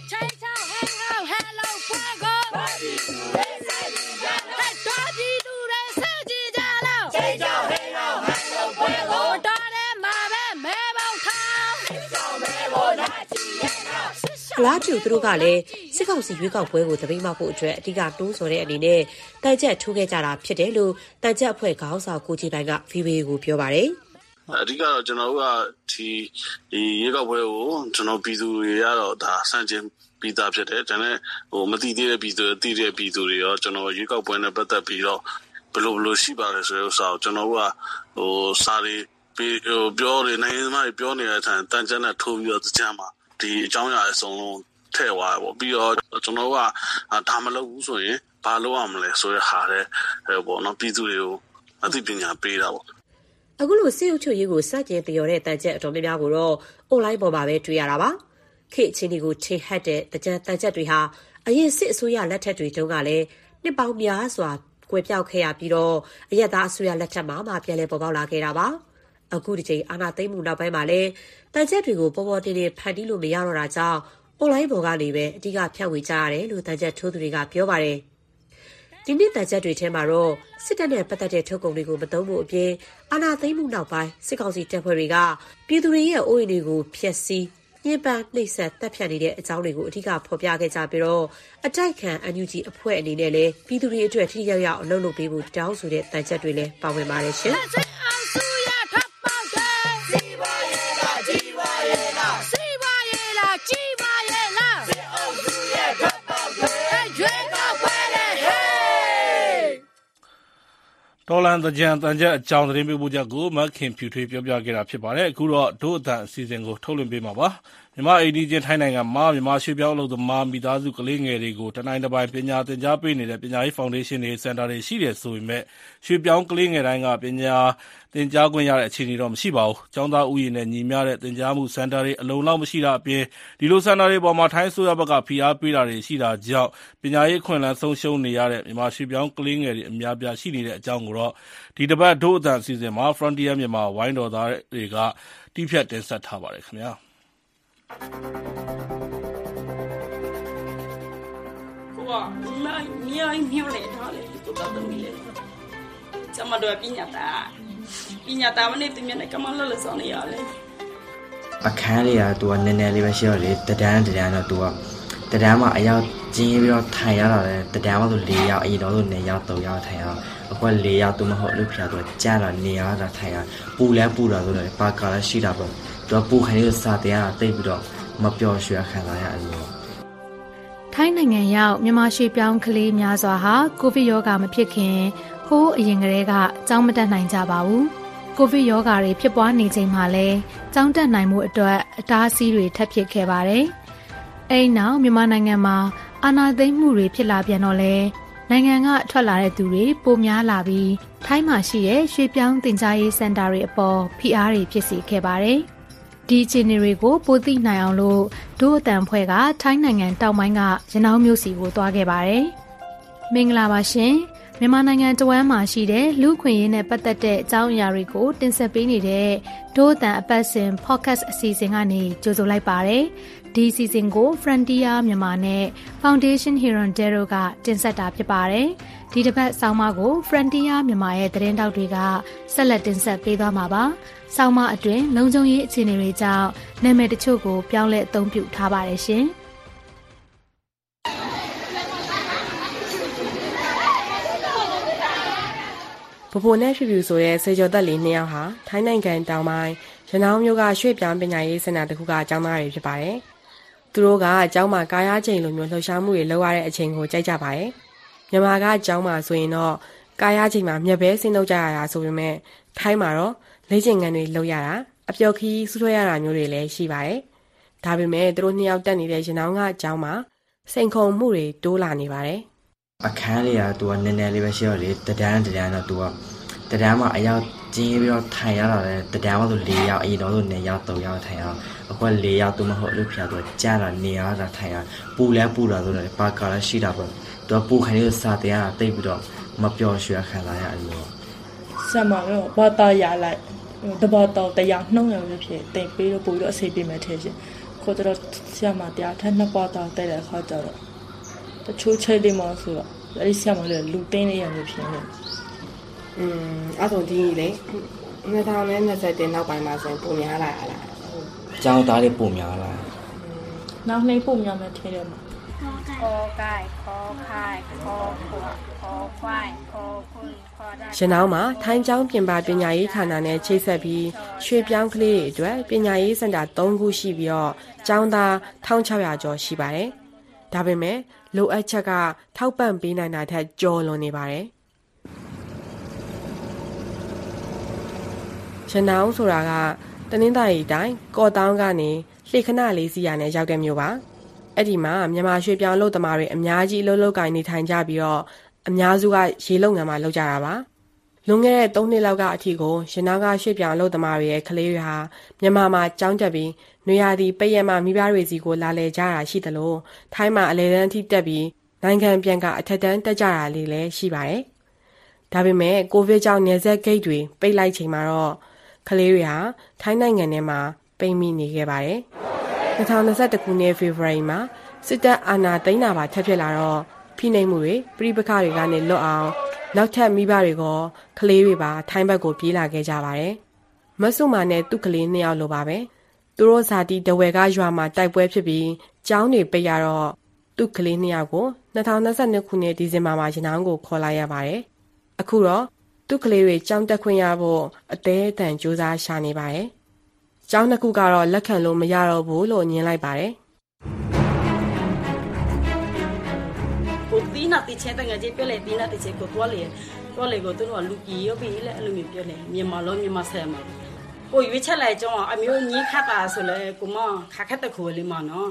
အလားတူသူတို့ကလည်းစစ်ကောင်စီရွေးကောက်ပွဲကိုတပိတ်မောက်ဖို့အတွက်အဓိကတိုးဆော်တဲ့အနေနဲ့တန်ချက်ထိုးခဲ့ကြတာဖြစ်တယ်လို့တန်ချက်အဖွဲ့ခေါင်းဆောင်ကိုကြီးပိုင်းက ဗီအိုအေ ကိုပြောပါတယ်အဓိကတော့ကျွန်တော်တို့ကဒီဒီရွေးကောက်ပွဲကိုကျွန်တော်ပြည်သူတွေကတော့ဒါစန့်ကျင်ပြီးသားဖြစ်တယ်ဒါနဲ့ဟိုမသိသေးတဲ့ပြည်သူသိတဲ့ပြည်သူတွေရောကျွန်တော်ရွေးကောက်ပွဲနဲ့ပတ်သက်ပြီးတော့ဘယ်လိုဘယ်လိုရှိပါလဲဆိုတဲ့ဥစ္စာကိုကျွန်တော်တို့ကဟိုစာတွေပြောနေနိုင်ငံသားတွေပြောနေတဲ့အချိန်တန်ချက်နဲ့ထိုးပြီးတော့ကြမ်းမှာဒီအကြောင်းအရာအစုံလုံးထည့်သွားပေါ့ပြီးတော့ကျွန်တော်ကဒါမလုပ်ဘူးဆိုရင်ဘာလုပ်ရမလဲဆိုတဲ့ဟာတဲ့ပေါ့နော်ပြည်သူတွေကိုအသိပညာပေးတာပေါ့အခုလိုစေအုပ်ချုပ်ရေးကိုစတင်ပြောတဲ့တန်ချက်အတော်များများကိုတော့အွန်လိုင်းပေါ်မှာပဲတွေ့ရတာပါခေတ်အချင်းတွေကိုထိဟတ်တဲ့တကြံတန်ချက်တွေဟာအရင်စစ်အစိုးရလက်ထက်တွေတုန်းကလည်းနှစ်ပေါင်းများစွာကွယ်ပြောက်ခဲ့ရပြီးတော့အရက်သားအစိုးရလက်ထက်မှာမှပြန်လည်ပေါ်ပေါက်လာခဲ့တာပါအခုဒီချိန်အာဏာသိမ်းမှုနောက်ပိုင်းမှာလည်းတန်ချက်တွေကိုပေါ်ပေါ်တင်တင်ဖန်တီးလို့မရတော့တာကြောင့်အွန်လိုင်းပေါ်ကနေပဲအဓိကဖြန့်ဝေကြရတယ်လို့တန်ချက်ထိုးသူတွေကပြောပါတယ်ဒီနေ့တန်ချက်တွေထဲမှာတော့စစ်တပ်နဲ့ပတ်သက်တဲ့ထုတ်ကုန်တွေကိုမသုံးဖို့အပြင်အာဏာသိမ်းမှုနောက်ပိုင်းစစ်ကောင်စီတပ်ဖွဲ့တွေကပြည်သူတွေရဲ့အိုးအိမ်တွေကိုဖျက်ဆီးညှဉ်းပန်းနှိပ်စက်တပ်ဖြတ်နေတဲ့အကြောင်းတွေကိုအဓိကဖော်ပြခဲ့ကြပြီးတော့အတိုက်ခံ အန် ယူ ဂျီ အဖွဲ့အနေနဲ့လည်းပြည်သူတွေအတွက်ထိထိရောက်ရောက်အလုပ်လုပ်ပေးဖို့တောင်းဆိုတဲ့တန်ချက်တွေလည်းပါဝင်ပါတယ်ရှင်တော်လန်တကြံတန်ချက်အကြောင်းသတင်းပေးပို့ချက်ကိုမခင်ဖြူထွေးပြောပြခဲ့တာဖြစ်ပါတယ်အခုတော့ဒို့အတန်အစီအစဉ်ကိုထုတ်လွှင့်ပေးမှာပါမြန်မာအိန္ဒိချင်းထိုင်းနိုင်ငံမှာမြန်မာရွှေပြောင်းအလုပ်သမားမိသားစုကလေးငယ်တွေကိုတနိုင်တစ်ပိုင်းပညာသင်ကြားပေးနေတဲ့ပညာရေးဖောင်ဒေးရှင်းတွေစင်တာတွေရှိတယ်ဆိုပေမဲ့ရွှေပြောင်းကလေးငယ်တိုင်းကပညာသင်ကြားခွင့်ရတဲ့အခြေအနေတော့မရှိပါဘူး။ကျောင်းသားဥယျာဉ်နဲ့ညီမျှတဲ့သင်ကြားမှုစင်တာတွေအလုံလောက်မရှိတာအပြင်ဒီလိုစင်တာတွေပေါ်မှာထိုင်းအစိုးရဘက်ကဖိအားပေးတာတွေရှိတာကြောင့်ပညာရေးခွင့်လန်းဆုံးရှုံးနေရတဲ့မြန်မာရွှေပြောင်းကလေးငယ်တွေအများပြားရှိနေတဲ့အကြောင်းကိုတော့ဒီတစ်ပတ်ဒို့အတန်အစီအစဉ်မှာ Frontier မြန်မာဝိုင်းတော်သားတွေကတိဖြတ်တင်ဆက်ထားပါတယ်ခင်ဗျာ။ကိုကမိုင်းမြိုင်းမြို့လေထားလေကိုတော့သမီးလေကျမတို့ပညာတာပညာတာမနဲ့တင်မြနဲ့ကမလလဆောင်နေရလေအခန်းလေးကသူကနည်းနည်းလေးပဲရှိတော့လေတဒန်းတဒန်းတော့သူကတဒန်းမှာအရောက်ကျင်းပြီးတော့ထိုင်ရတာလေတဒန်းမှာဆို၄ယောက်အရင်တော့ဆို၄ယောက်၃ယောက်ထိုင်ရအခု၄ယောက်သူမဟုတ်လို့ဖျားသူကကြားလာနေရတာထိုင်ရပူလဲပူတာဆိုတော့ပါကာလည်းရှိတာပေါ့သူကပူခိုင်းလို့စာတရားတိတ်ပြီးတော့မပျော်ရွှင်ခံစားရတယ်လို့ထိုင်းနိုင်ငံရောက်မြန်မာရွှေပြောင်းကလေးများစွာဟာကိုဗစ်ရောဂါမဖြစ်ခင်ဟိုးအရင်ကတည်းကကျောင်းမတက်နိုင်ကြပါဘူးကိုဗစ်ရောဂါတွေဖြစ်ပွားနေချိန်မှာလဲကျောင်းတက်နိုင်မှုအတွက်အတားအဆီးတွေထပ်ဖြစ်ခဲ့ပါတယ်အဲဒီနောက်မြန်မာနိုင်ငံမှာအာဏာသိမ်းမှုတွေဖြစ်လာပြန်တော့လဲနိုင်ငံကထွက်လာတဲ့သူတွေပိုများလာပြီးထိုင်းမှာရှိတဲ့ရွှေပြောင်းသင်ကြားရေးစင်တာတွေအပေါ်ဖိအားတွေဖြစ်စေခဲ့ပါတယ်ဒီအခြေအနေတွေကိုပိုသိနိုင်အောင်လို့ဒို့အတန်ဖွဲ့ကထိုင်းနိုင်ငံတောင်ပိုင်းကရနောင်းမြို့စီကိုသွားခဲ့ပါတယ်။မင်္ဂလာပါရှင်။မြန်မာနိုင်ငံတဝမ်းမှာရှိတဲ့လူခွင့်ရေးနဲ့ပတ်သက်တဲ့အကြောင်းအရာတွေကိုတင်ဆက်ပေးနေတဲ့ဒို့အတန်အပတ်စဉ် podcast အစီအစဉ်ကနေကြိုဆိုလိုက်ပါတယ်။ဒီအစီအစဉ်ကို Frontier မြန်မာနဲ့ Foundation Hirondelle ကတင်ဆက်တာဖြစ်ပါတယ်။ဒီတစ်ပတ်ဆောင်းပါးကို Frontier မြန်မာရဲ့သတင်းတောက်တွေကဆက်လက်တင်ဆက်ပေးသွားမှာပါ။ဆောင်းပါးအတွင်းလုံခြုံရေးအခြေအနေတွေကြောင့်နာမည်တချို့ကိုပြောင်းလဲအသုံးပြုထားပါတယ်ရှင်။ပပိုနဲ့ဖြူဖြူဆိုတဲ့စေကျော်သက်လေးနှစ်ယောက်ဟာထိုင်းနိုင်ငံတောင်ပိုင်းရနောင်းမြို့ကရွှေ့ပြောင်းပညာရေးစင်တာတစ်ခုကအကြောင်းသားတွေဖြစ်ပါတယ်။သူတို့ကအကြောင်းမှာကာယချိန်လိုမျိုးလှုပ်ရှားမှုတွေလုပ်ရတဲ့အချိန်ကိုကြိုက်ကြပါတယ်။မြန်မာကအကြောင်းမှာဆိုရင်တော့ကာယချိန်မှာမျက်ပဲဆင်းလုပ်ကြရတာဆိုပေမဲ့ထိုင်းမှာတော့လေ့ကျင့်ခန်းတွေလုပ်ရတာအပျော်ခီးဆူထွဲရတာမျိုးတွေလည်းရှိပါတယ်။ဒါပေမဲ့သူတို့နှစ်ယောက်တက်နေတဲ့ရနောင်းကအကြောင်းမှာစိန်ခုံမှုတွေတိုးလာနေပါတယ်။အခန်းလေးကသူကနည်းနည်းလေးပဲရှိတော့လေတဒန်းတဒန်းတော့သူကတဒန်းမှာအရောက်ကျင်းပြီးတော့ထိုင်ရတာလေတဒန်းမှာဆို၄ယောက်အရင်တော့ဆို၄ယောက်၃ယောက်ထိုင်ရအခု၄ယောက်သူမဟုတ်လို့ဖျားသူကကြားလာနေရတာထိုင်ရပူလဲပူတာဆိုတော့ပါကာလည်းရှိတာပေါ့သူကပူခိုင်းလို့စာတရားတိတ်ပြီးတော့မပျော်ရွှင်ခံစားရတယ်လို့ဆက်မှာတော့ဘာသာရလိုက်တဘောတော့တရားနှုံးရလို့ဖြစ်တင်ပေးလို့ပို့ပြီးတော့အစီပေးမယ်ထင်ရှင်ခေါ်တော့ဆရာမတရားထက်နှစ်ပေါ်တော့တဲ့အခါကျတော့တချို့ချိန်လေးမှဆိုတော့အဲ့ဒီဆရာမလည်းလူတင်းနေရလို့ဖြစ်နေอืมအဲ့ဆိုဒီလေ၂၀၂၁နောက်ပိုင်းမှာဆိုပုံများလာရလားကျောင်းသားတွေပုံများလာနောက်နေ့ပုံများမယ်ထင်တယ်မှာခေါ်ကိုက်ခေါ်ခိုင်ခေါ်ခွာခေါ်ခွိုင်းခေါ်ခွန်းခေါ်ဒါရနောင်းမှာထိုင်းကျောင်းပြင်ပပညာရေးဌာနနဲ့ချိတ်ဆက်ပြီးရွှေပြောင်းကလေးတွေအတွက်ပညာရေးစင်တာ၃ခုရှိပြီးတော့ကျောင်းသား၁၆၀၀ကျော်ရှိပါတယ်ဒါပေမဲ့လိုအပ်ချက်ကထောက်ပံ့ပေးနိုင်တာထက်ကျော်လွန်နေပါတယ်ရနောင်းဆိုတာကတနင်္သာရီတိုင်းကော့တောင်းကနေလှေခဏလေးစီရနဲ့ရောက်တဲ့မြို့ပါအဲ့ဒီမှာမြန်မာရွှေပြောင်းလုပ်သမားတွေအများကြီးအလုပ်လုပ်ကိုင်နေထိုင်ကြပြီးတော့အများစုကရေလုပ်ငန်းမှာလုပ်ကြတာပါလွန်ခဲ့တဲ့၃နှစ်လောက်ကအထိကိုရနောင်းကရွှေပြောင်းလုပ်သမားတွေရဲ့ကလေးတွေဟာမြန်မာမှာကျောင်းတက်ပြီးနွေရာသီပိတ်ရက်မှမိဘတွေစီကိုလာလည်ကြတာရှိသလိုထိုင်းမှာအလဲတန်းထိတက်ပြီးနိုင်ငံပြန်ကအထက်တန်းတက်ကြတာလေးလည်းရှိပါတယ်ဒါပေမဲ့ကိုဗစ်ကြောင့်နယ်စပ်ဂိတ်တွေပိတ်လိုက်ချိန်မှာတော့ကလေးတွေဟာထိုင်းနိုင်ငံထဲမှာပိတ်မိနေခဲ့ပါတယ်၂၀၂၁ခုနှစ်ဖေဖော်ဝါရီမှာစစ်တပ်အာဏာသိမ်းတာပါထပ်ဖြစ်လာတော့ဖိနှိပ်မှုတွေပြည်ပခါတွေကနေလွတ်အောင်နောက်ထပ်မိဘတွေကကလေးတွေပါထိုင်းဘက်ကိုပြေးလာခဲ့ကြပါတယ်မဆုမာနဲ့သူ့ကလေးနှစ်ယောက်လိုပါပဲသူတို့ဇာတိတဝယ်ကရွာမှာတိုက်ပွဲဖြစ်ပြီးကျောင်းတွေပိတ်ရတော့သူ့ကလေးနှစ်ယောက်ကို၂၀၂၂ခုနှစ်ဒီဇင်ဘာမှာရနောင်းကိုခေါ်လိုက်ရပါတယ်အခုတော့သူ့ကလေးတွေကျောင်းတက်ခွင့်ရဖို့အသေးအတန်ကြိုးစားရှာနေပါတယ်ကျောင်းတစ်ခုကတော့လက်ခံလို့မရတော့ဘူးလို့ညင်လိုက်ပါတယ်ကိုတီးနာတီချဲတငယ်ချင်းပြောလေတီးနာတီချဲကိုတွားလေတွားလေကိုသူတို့ကလူကြီးရောပြီးလေအဲ့လိုမျိုးပြောလေမြန်မာလုံးမြန်မာဆဲမှာကိုရွေးချက်လိုက်ကြောင်းအမျိုးညင်းခတ်တာဆိုလေကိုမခါခက်တခိုးလေးမနော်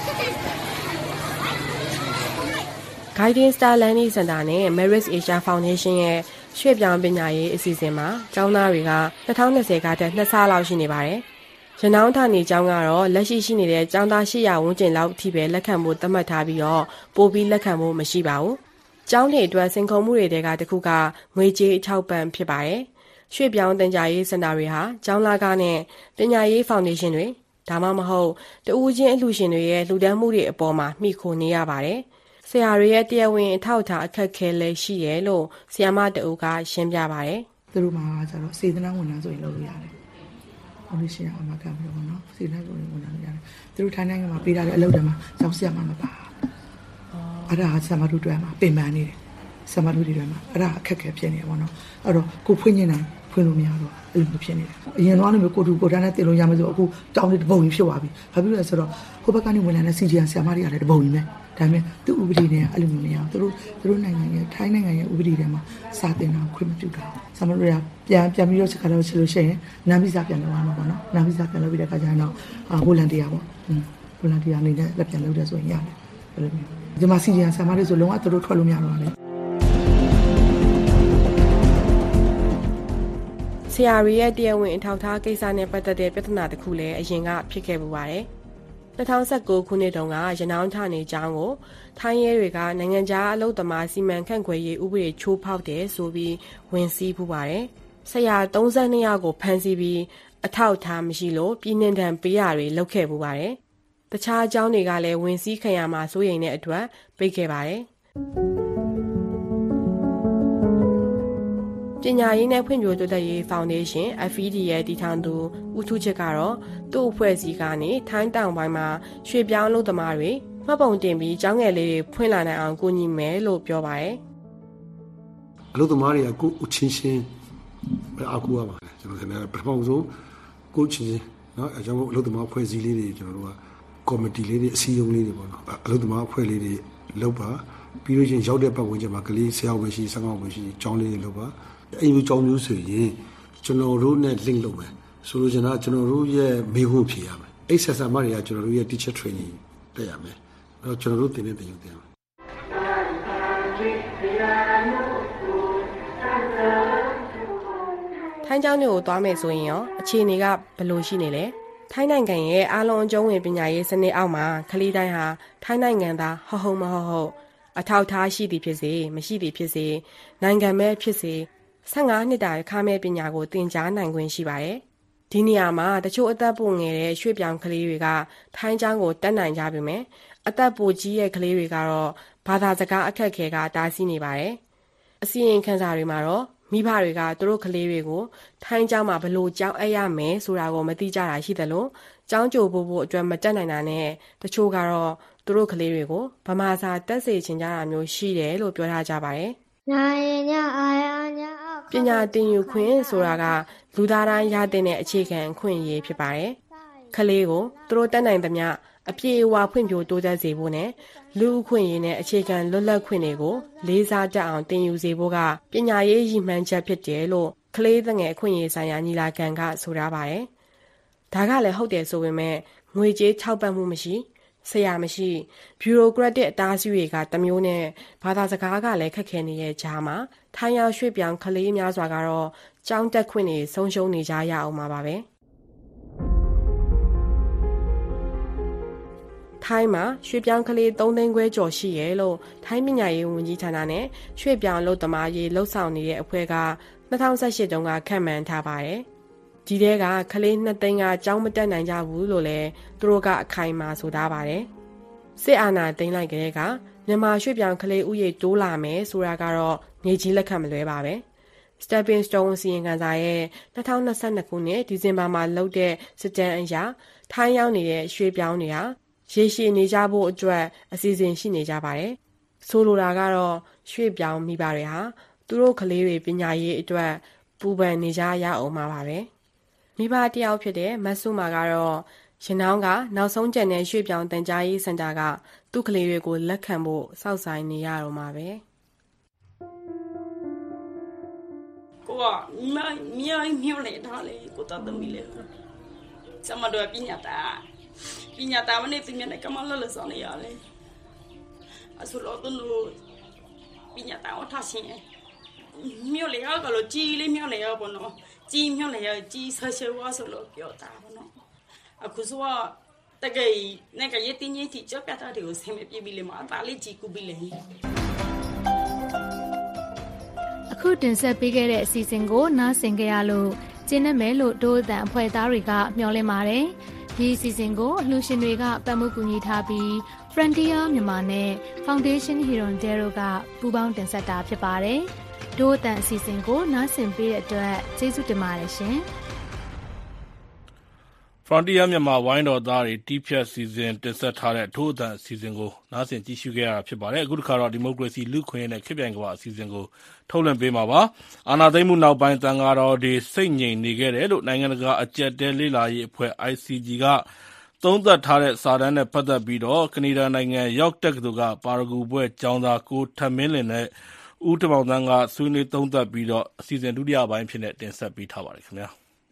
Guiding Star Learning Center နဲ့ Merit Asia Foundation ရဲ့ရွှေ့ပြောင်းပညာရေးအစီအစဉ်မှာကျောင်းသားတွေက၂၀၂၀ကတည်းကနှစ်ဆလောက်ရှိနေပါတယ်။ရနောင်းဌာနေကျောင်းကတော့လက်ရှိရှိနေတဲ့ကျောင်းသား၈၀၀ဝန်းကျင်လောက်အထိပဲလက်ခံဖို့သတ်မှတ်ထားပြီးတော့ပိုပြီးလက်ခံဖို့မရှိပါဘူး။ကျောင်းတွေအတွက်စိန်ခေါ်မှုတွေတဲကတစ်ခုကငွေကြေးအထောက်ပံ့ဖြစ်ပါတယ်။ရွှေ့ပြောင်းသင်ကြားရေးစင်တာတွေဟာကျောင်းသားကနဲ့ပညာရေးဖောင်ဒေးရှင်းတွေဒါမှမဟုတ်တဦးချင်းအလှူရှင်တွေရဲ့လှူဒန်းမှုတွေအပေါ်မှာမှီခိုနေရပါတယ်။ဆရာတွေရဲ့တရားဝင်အထောက်အထားအခက်အခဲလည်းရှိရဲလို့ဆရာမတအုပ်ကရှင်းပြပါတယ်သူတို့မှာကျတော့စေတနာဝန်ထမ်းဆိုရင်လုပ်လို့ရတယ်ဖောင်ဒေးရှင်းအမကပြီးတော့ပေါ့နော်စီလိုက်လို့ဝင်လာရတယ်သူတို့ထိုင်းနိုင်ငံမှာပေးထားတဲ့အလုပ်တွေမှာကျောင်းဆရာမမပါအဲ့ဒါဆရာမတို့တွေမှာပင်ပန်းနေတယ်ဆရာမတို့တွေမှာအဲ့ဒါအခက်အခဲဖြစ်နေတယ်ပေါ့နော်အဲ့တော့ကိုဖွင့်နေနိုင်ဖွင့်လို့မရတော့အဲ့လိုဖြစ်နေတယ်အရင်တော့လည်းကိုတူကိုတန်းနဲ့တင်လို့ရမယ်ဆိုအခုတောင်းနေတပုံကြီးဖြစ်သွားပြီဘာဖြစ်လို့လဲဆိုတော့ဟိုဘက်ကနေဝင်လာတဲ့စီဂျီဆရာမတွေကလည်းတပုံကြီးပဲဒါပေမဲ့သူ့ဥပဒေနဲ့အဲ့လိုမျိုးမရအောင်သူတို့သူတို့နိုင်ငံရဲ့ထိုင်းနိုင်ငံရဲ့ဥပဒေတွေမှာစာတင်တာခွင့်မပြုတာဆရာမတို့ကပြန်ပြန်ပြီးတော့ချက်ခါတော့ချက်လို့ရှိရင်နမ်ဗီဇာပြန်လုပ်ရမှာပေါ့နော်နမ်ဗီဇာပြန်လုပ်ပြီးတဲ့အခါကျရင်တော့ဟိုလန်တီယာပေါ့ဟိုလန်တီယာအနေနဲ့လက်ပြန်လုပ်တယ်ဆိုရင်ရတယ်အဲ့လိုမျိုးဒီမှာစီဂျီဆရာမတွေဆိုလုံးဝသူတို့ထွက်လို့မရတော့ဘူးဆရာရီရဲ့တရားဝင်အထောက်အထားကိစ္စနဲ့ပတ်သက်တဲ့ပြဿနာတစ်ခုလည်းအရင်ကဖြစ်ခဲ့ပူပါတယ်။၂၀၁၉ခုနှစ်တုန်းကရနောင်းထနေကြောင်းကိုထိုင်းရဲတွေကနိုင်ငံခြားအလုပ်သမားစီမံခန့်ခွဲရေးဥပဒေချိုးဖောက်တယ်ဆိုပြီးဝင်စီးပူပါတယ်။ဆရာ၃၂ယောက်ကိုဖမ်းဆီးပြီးအထောက်အထားမရှိလို့ပြည်နှင်ဒဏ်ပေးရတွေလုပ်ခဲ့ပူပါတယ်။တခြားအကြောင်းတွေကလည်းဝင်စီးခံရမှာစိုးရိမ်တဲ့အတွက်ပိတ်ခဲ့ပါတယ်။ပညာရေးနဲ့ဖွံ့ဖြိုးတိုးတက်ရေးဖောင်ဒေးရှင်း F E D ရဲ့တည်ထောင်သူဦးထူးချစ်ကတော့သူ့အဖွဲ့အစည်းကနေထိုင်းတောင်ပိုင်းမှာရွှေပြောင်းလုပ်သမားတွေမှတ်ပုံတင်ပြီးကျောင်းငယ်လေးတွေဖွင့်လာနိုင်အောင်ကူညီမယ်လို့ပြောပါတယ်။အလုပ်သမားတွေကကိုယ်အချင်းချင်းအကူရပါတယ်ကျွန်တော်ထင်တယ်ပထမဆုံးကိုယ်ချင်းနော်အဲကြောင့်အလုပ်သမားအဖွဲ့အစည်းလေးတွေကျွန်တော်တို့ကကော်မတီလေးတွေအစည်းအရုံးလေးတွေပေါ့နော်အလုပ်သမားအဖွဲ့လေးတွေလုပ်ပါပြီးလို့ချင်းရောက်တဲ့ပတ်ဝန်းကျင်မှာကလေးဆရာဝန်ရှိဆရာဝန်ရှိကျောင်းလေးတွေလုပ်ပါအဲ့ဒီကြောင်းမျိုးဆိုရင်ကျွန်တော်တို့နဲ့ link လုပ်မယ်ဆိုလို့ကျွန်တော်ကျွန်တော်တို့ရဲ့မေးခွန်းဖြေရမယ်အဲ့ဆက်ဆံမတွေကကျွန်တော်တို့ရဲ့ teacher training တက်ရမယ်အဲ့တော့ကျွန်တော်တို့တင်တဲ့တင်ယူတင်ရမယ်ထိုင်းကျောင်းတွေကိုသွားမယ်ဆိုရင်ရောအခြေအနေကဘယ်လိုရှိနေလဲထိုင်းနိုင်ငံရဲ့အားလုံးအကျုံးဝင်ပညာရေးစနစ်အောက်မှာကလေးတိုင်းဟာထိုင်းနိုင်ငံသားဟုတ်ဟုတ်မဟုတ်ဟုတ်အထောက်အထားရှိသည်ဖြစ်စေမရှိသည်ဖြစ်စေနိုင်ငံမဲ့ဖြစ်စေ၁၅နှစ်တာခါမဲ့ပညာကိုသင်ကြားနိုင်ခွင့်ရှိပါတယ်။ဒီနေရာမှာတချို့အသက်ပိုငယ်တဲ့ရွှေ့ပြောင်းကလေးတွေကထိုင်းကျောင်းကိုတက်နိုင်ကြပြီမယ်။အသက်ပိုကြီးရဲ့ကလေးတွေကတော့ဘာသာစကားအခက်အခဲကတားဆီးနေပါတယ်။အစီရင်ခံစာတွေမှာတော့မိဘတွေကသူတို့ကလေးတွေကိုထိုင်းကျောင်းမှာဘယ်လိုကျောင်းအပ်ရမယ်ဆိုတာကိုမသိကြတာရှိတယ်လို့ကျောင်းကြိုဖို့ဖို့အတွက်မတက်နိုင်တာနဲ့တချို့ကတော့သူတို့ကလေးတွေကိုဗမာစာတက်စေချင်ကြတာမျိုးရှိတယ်လို့ပြောထားကြပါတယ်။ညာညာအာရညာပညာသင်ယူခွင့်ဆိုတာကလူသားတိုင်းရတဲ့အခြေခံအခွင့်အရေးဖြစ်ပါတယ်။ကလေးကိုသူတို့တက်နိုင်သမျှအပြည့်အဝဖွံ့ဖြိုးတိုးတက်စေဖို့နဲ့လူအခွင့်အရေးနဲ့အခြေခံလွတ်လပ်ခွင့်တွေကိုလေးစားကြအောင်သင်ယူစေဖို့ကပညာရေးရည်မှန်းချက်ဖြစ်တယ်လို့ကလေးသငယ်အခွင့်အရေးဆိုင်ရာညီလာခံကဆိုထားပါတယ်။ဒါကလည်းဟုတ်တယ်ဆိုပေမဲ့ငွေကြေးထောက်ပံ့မှုမရှိဆရာမရှိဘျူရိုကရက်တစ်အတားအဆီးတွေကတမျိုးနဲ့ဘာသာစကားကလည်းခက်ခဲနေတဲ့ကြားမှာထိုင်းရောက်ရွှေ့ပြောင်းကလေးများစွာကတော့ကျောင်းတက်ခွင့်တွေဆုံးရှုံးနေကြရအောင်ပါပဲထိုင်းမှာရွှေ့ပြောင်းကလေး၃သိန်းခွဲကျော်ရှိရဲလို့ထိုင်းပညာရေးဝန်ကြီးဌာနနဲ့ရွှေ့ပြောင်းလုပ်သမားရေးလှုပ်ဆောင်နေတဲ့အဖွဲ့က၂၀၁၈တုန်းကခန့်မှန်းထားပါတယ်ဒီတဲကကလေး၂သိန်းကကျောင်းမတက်နိုင်ကြဘူးလို့လည်းသူတို့ကအခိုင်အမာဆိုထားပါတယ်စစ်အာဏာသိမ်းလိုက်ကြတဲ့ကမြန်မာရွှေ့ပြောင်းကလေးဥယေတိုးလာမယ်ဆိုတာကတော့နေကြီးလက်ခံမလွဲပါပဲ Stepping Stone စီရင်ခံစာရဲ့၂၀၂၂ခုနှစ်ဒီဇင်ဘာမှာလုပ်တဲ့စစ်တမ်းအရထိုင်းရောက်နေတဲ့ရွှေ့ပြောင်းတွေဟာရေရှည်နေကြဖို့အတွက်အစီအစဉ်ရှိနေကြပါတယ်ဆိုလိုတာကတော့ရွှေ့ပြောင်းမိဘတွေဟာသူတို့ကလေးတွေပညာရေးအတွက်ပူပန်နေကြရအောင်မှာပါပဲမိဘတယောက်ဖြစ်တဲ့မဆုမာကတော့ရနောင်းကနောက်ဆုံးကျန်တဲ့ရွှေ့ပြောင်းတန်ကြားရေးစင်တာကသူ့ကလေးတွေကိုလက်ခံဖို့စောင့်ဆိုင်နေရတော့မှာပဲကိုကမိုင်းမြိုင်းမြုံလေထားလေကိုတတ်သမီးလေစမတော်ပညာတာပညာတာမနဲ့သူများနဲ့ကမလလဆောင်နေရလေအဆလို့သူတို့ပညာတာအထရှင်မြုံလေရကလို့ကြီးလေးမြုံလေရပေါ့နော်ကြီးမြုံလေရကြီးဆဆဝါဆိုလို့ပြောတာပေါ့နော်အခုဆိုတကယ်နဲ့ကရတင်ကြီးတီကြောက်ပြတာတွေကိုဆင်မပြေပြီလေမအသားလေးကြီးကူပြီလေအခုတင်ဆက်ပေးခဲ့တဲ့အစီအစဉ်ကိုနားဆင်ကြရလို့ကျင်းနေမယ်လို့ဒိုးအတန်အဖွဲ့သားတွေကမျှော်လင့်ပါတယ်ဒီအစီအစဉ်ကိုအလှူရှင်တွေကပတ်မှုကူညီထားပြီး Frontier မြန်မာနဲ့ Foundation Hirondelle ကပူးပေါင်းတင်ဆက်တာဖြစ်ပါတယ်ဒိုးအတန်အစီအစဉ်ကိုနားဆင်ပေးတဲ့အတွက်ကျေးဇူးတင်ပါတယ်ရှင် Frontier မြန်မာဝိုင်းတော်သားတွေတီးဖြတ်စီစဉ်တင်ဆက်ထားတဲ့အထိုးအတန်အစီအစဉ်ကိုနားဆင်ကြည့်ရှုခဲ့ရတာဖြစ်ပါတယ်အခုတစ်ခါတော့ဒီမိုကရေစီလူ့ခွင့်ရေးနဲ့ခေတ်ပြိုင်ကမ္ဘာအစီအစဉ်ကိုထုတ်လွှင့်ပေးမှာပါအာဏာသိမ်းမှုနောက်ပိုင်းတန်ဃာတော်တွေစိတ်ငြိမ်နေခဲ့တယ်လို့နိုင်ငံတကာအကြက်တဲလေ့လာရေးအဖွဲ့ I C G ကသုံးသပ်ထားတဲ့စာတမ်းနဲ့ပတ်သက်ပြီးတော့ကနေဒါနိုင်ငံယောက်တက္ကသိုလ်ကပါရဂူဘွဲ့ကျောင်းသားကိုထမင်းလင်းနဲ့ဦးတမောင်သန်းကဆွေးနွေးသုံးသပ်ပြီးတော့အစီအစဉ်ဒုတိယပိုင်းဖြစ်နေတင်ဆက်ပေးထားပါတယ်ခင်ဗျာ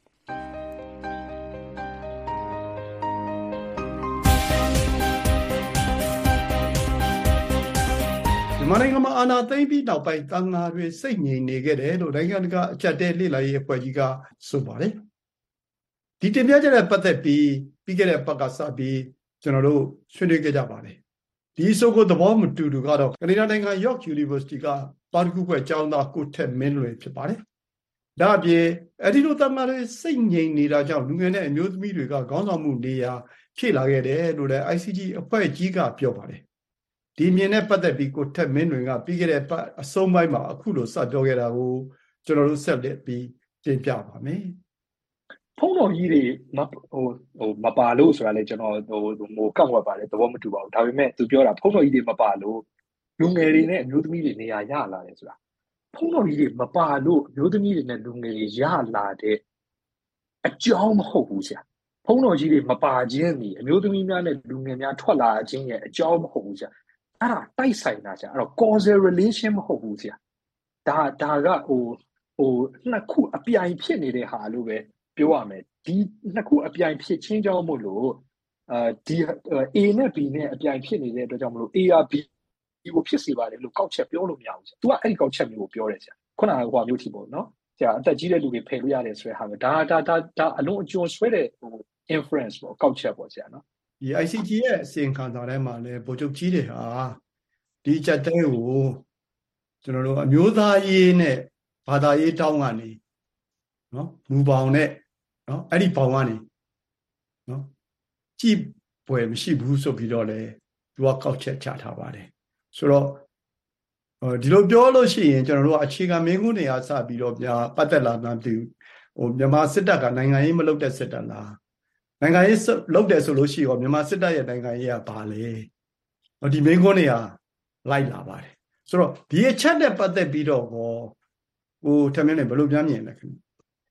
မြန်မာနိုင်ငံမှာအာဏာသိမ်းပြီးနောက်ပိုင်းတန်ဃာတွေစိတ်ငြိမ်နေခဲ့တယ်လို့နိုင်ငံတကာအကြက်တဲလေ့လာရေးအဖွဲ့ကြီးကဆိုပါတယ်ဒီတင်ပြချက်နဲ့ပတ်သက်ပြီးပြီးခဲ့တဲ့ပတ်ကစပြီးကျွန်တော်တို့ဆွေးနွေးခဲ့ကြပါတယ်ဒီဆိုကိုသဘောမတူတူကတော့ကနေဒါနိုင်ငံ York University ကပါရဂူဘွဲ့ကျောင်းသားကိုထက်မင်းလွင်ဖြစ်ပါတယ်ဒါအပြင်အဲ့ဒီလိုတန်ဃာတွေစိတ်ငြိမ်နေတာကြောင့်လူငယ်နဲ့အမျိုးသမီးတွေကခေါင်းဆောင်မှုနေရာဖြည့်လာခဲ့တယ်လို့လည်း I C G အဖွဲ့ကြီးကပြောပါတယ်ဒီမြင်နဲ့ပတ်သက်ပြီးကိုထက်မင်းတွေကပြီးခဲ့တဲ့အဆုံးပိုင်းမှာအခုလိုစပြောခဲ့တာကိုကျွန်တော်တို့ဆက်လက်ပြီးတင်ပြပါမယ်ဖုန်းတော်ကြီးတွေမဟိုဟိုမပါလို့ဆိုတာလေကျွန်တော်ဟိုဟိုကောက်ဝတ်ပါတယ်သဘောမတူပါဘူးဒါပေမဲ့သူပြောတာဖုန်းတော်ကြီးတွေမပါလို့လူငယ်တွေနဲ့အမျိုးသမီးတွေနေရာရလာတယ်ဆိုတာဖုန်းတော်ကြီးတွေမပါလို့အမျိုးသမီးတွေနဲ့လူငယ်တွေရလာတဲ့အကြောင်းမဟုတ်ဘူးဆရာဖုန်းတော်ကြီးတွေမပါခြင်းဒီအမျိုးသမီးများနဲ့လူငယ်များထွက်လာခြင်းရဲ့အကြောင်းမဟုတ်ဘူးဆရာအဲ့ဒါတိုက်ဆိုင်တာဆရာအဲ့တော့ causal relation မဟုတ်ဘူးဆရာဒါဒါကဟိုဟိုနှစ်ခုအပြိုင်ဖြစ်နေတဲ့ဟာလို့ပဲပြောရမယ်ဒီနှစ်ခုအပြိုင်ဖြစ်ချင်းကြောင့်မို့လို့အာဒီ A နဲ့ B နဲ့အပြိုင်ဖြစ်နေတဲ့အတွက်ကြောင့်မလို့ A က B ကိုဖြစ်စေပါတယ်လို့ကောက်ချက်ပြောလို့မရဘူးဆရာ तू ကအဲ့ဒီကောက်ချက်မျိုးကိုပြောတယ်ဆရာခုနကဟိုမျိုးထိပေါ့နော်ဆရာအသက်ကြီးတဲ့လူတွေဖယ်လို့ရတယ်ဆိုတဲ့ဟာပဲဒါဒါဒါဒါအလုံးအကျွံဆွဲတဲ့ဟို inference ပေါ့ကောက်ချက်ပေါ့ဆရာနော်ဒီ I C G ရဲ့အစီရင်ခံစာထဲမှာလည်းဗိုလ်ချုပ်ကြီးတွေဟာဒီချက်တဲကိုကျွန်တော်တို့အမျိုးသားရေးနဲ့ဘာသာရေးတောင်းကနေနော်မူပေါင်းနဲ့နော်အဲ့ဒီပေါင်းကနေနော်ကြည့်ပွဲမရှိဘူးဆိုပြီးတော့လေသူကကောက်ချက်ချထားပါတယ်ဆိုတော့ဒီလိုပြောလို့ရှိရင်ကျွန်တော်တို့အခြေခံမင်းကုန်းနေရာစပြီးတော့ပြပတ်သက်လာမှမသိဘူးဟိုမြန်မာစစ်တပ်ကနိုင်ငံရေးမလုပ်တဲ့စစ်တပ်လားနိုင်ငံရေးလုပ်တယ်ဆိုလို့ရှိရောမြန်မာစစ်တပ်ရဲ့နိုင်ငံရေးကဘာလဲဒီမင်းကုန်းနေရာလိုက်လာပါတယ်ဆိုတော့ဒီအချက်နဲ့ပတ်သက်ပြီးတော့ဟိုဟိုထမင်းနဲ့ဘယ်လိုပြန်မြင်လဲခင်ဗျ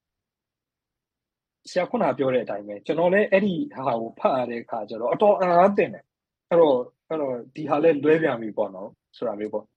ဆရာခုနပြောတဲ့အတိုင်းပဲကျွန်တော်လည်းအဲ့ဒီဟာကိုဖတ်ရတဲ့အခါကျတော့အတော်အားတင်တယ်အဲ့တော့အဲ့တော့ဒီဟာလည်းလွဲပြန်ပြီပေါ့နော်ဆိုတာမျိုးပေါ့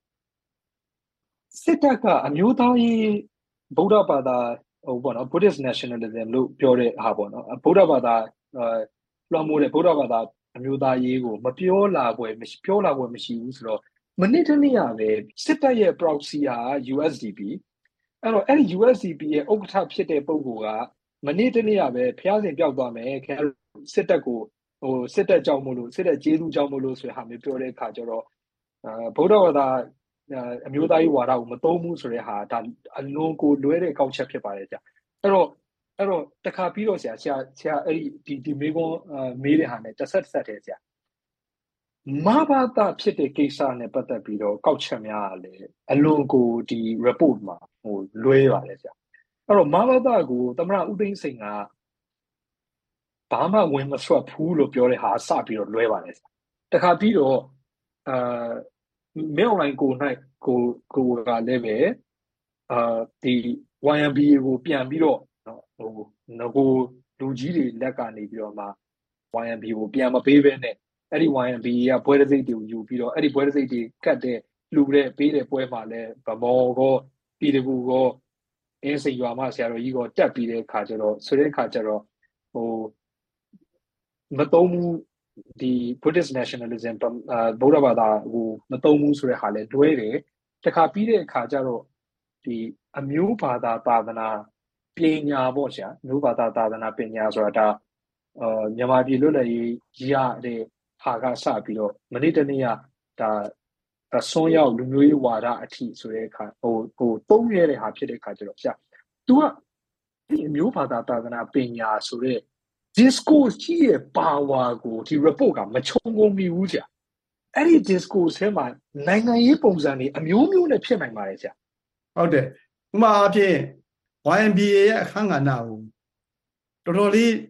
စစ်တပ်ကအမျိုးသားရေးဗုဒ္ဓဘာသာဟိုပေါ့နော် Buddhist nationalism လို့ပြောတဲ့ဟာပေါ့နော်ဗုဒ္ဓဘာသာလွှမ်းမိုးတဲ့ဗုဒ္ဓဘာသာအမျိုးသားရေးကိုမပြောလာပွဲမရှိပြောလာပွဲမရှိဘူးဆိုတော့မနစ်တနေ့ရပဲစစ်တပ်ရဲ့ proxy ဟာ U S D P အဲ့တော့အဲ့ဒီ U S D P ရဲ့ဥက္ကဋ္ဌဖြစ်တဲ့ပုဂ္ဂိုလ်ကမနေ့တနေ့ရပဲဖျားစင်ပြောက်သွားမယ်ခင်စစ်တပ်ကိုဟိုစစ်တပ်ကြောင့်မို့လို့စစ်တပ်ကျေးဇူးကြောင့်မို့လို့ဆိုတဲ့ဟာမျိုးပြောတဲ့အခါကျတော့အာဗုဒ္ဓဘာသာအမျိုးသားရေးဝါဒကိုမသုံးဘူးဆိုတဲ့ဟာဒါအလွန်ကိုလွဲတဲ့ကောက်ချက်ဖြစ်ပါတယ်ကြာအဲ့တော့အဲ့တော့တခါပြီးတော့ဆရာဆရာဆရာအဲ့ဒီဒီဒီမေကွန်မေးတဲ့ဟာနဲ့တစ်ဆက်တစ်ဆက်တည်းဆရာမဘာသာဖြစ်တဲ့ကိစ္စနဲ့ပတ်သက်ပြီးတော့ကောက်ချက်များလည်းအလွန်ကိုဒီ report မှာဟိုလွဲပါတယ်ဆရာအဲ့တော့မဘာသာကိုသမရဦးသိန်းစိန်ကဘာမှဝင်မဆွတ်ဘူးလို့ပြောတဲ့ဟာစပြီးတော့လွဲပါတယ်ဆရာတခါပြီးတော့အာမဲအွန်လိုင်းကို၌ကိုကိုကလည်းပဲအာဒီ Y M B A ကိုပြန်ပြီးတော့နော်ဟိုငကိုလူကြီးတွေလက်ကနေပြီးတော့မှ Y M B A ကိုပြန်မပေးဘဲနဲ့အဲ့ဒီ Y M B A ကဘွဲတစိတ်တွေကိုယူပြီးတော့အဲ့ဒီဘွဲတစိတ်တွေကတ်တဲ့လှူတဲ့ပေးတဲ့ပွဲမှာလဲဗမောကောပြည်တကူကောအင်းစိန်ရွာမှာဆရာတော်ကြီးကောတက်ပြီးတဲ့ခါကျတော့ဆိုတဲ့ခါကျတော့ဟိုမတုံးဘူးဒီ Buddhist nationalism ဗုဒ္ဓဘာသာဟိုမတုံးဘူးဆိုတဲ့ဟာလဲတွဲတယ်တခါပြီးတဲ့အခါကျတော့ဒီအမျိုးဘာသာသာသနာပညာပေါ့ဆရာမျိုးဘာသာသာသနာပညာဆိုတာဒါအာမြန်မာပြည်လွတ်လပ်ရေးရတဲ့ဟာကစပြီးတော့မနေ့တနေ့ကဒါအစွန်းရောက်လူမျိုးရေးဝါဒအထိဆိုတဲ့အခါဟိုဟိုသုံးရတဲ့ဟာဖြစ်တဲ့အခါကျတော့ဆရာ तू ကဒီအမျိုးဘာသာသာသနာပညာဆိုတဲ့ discourse ကြီးရဲ့ power ကိုဒီ report ကမခြုံငုံမိဘူးဆရာအဲ့ဒီ discourse ထဲမှာနိုင်ငံရေးပုံစံတွေအမျိုးမျိုးနဲ့ဖြစ်နိုင်ပါတယ်ဆရာဟုတ်တယ်ဥပမာအဖြစ် Y M B A ရဲ့အခန်းကဏ္ဍကိုတော်တော်လေး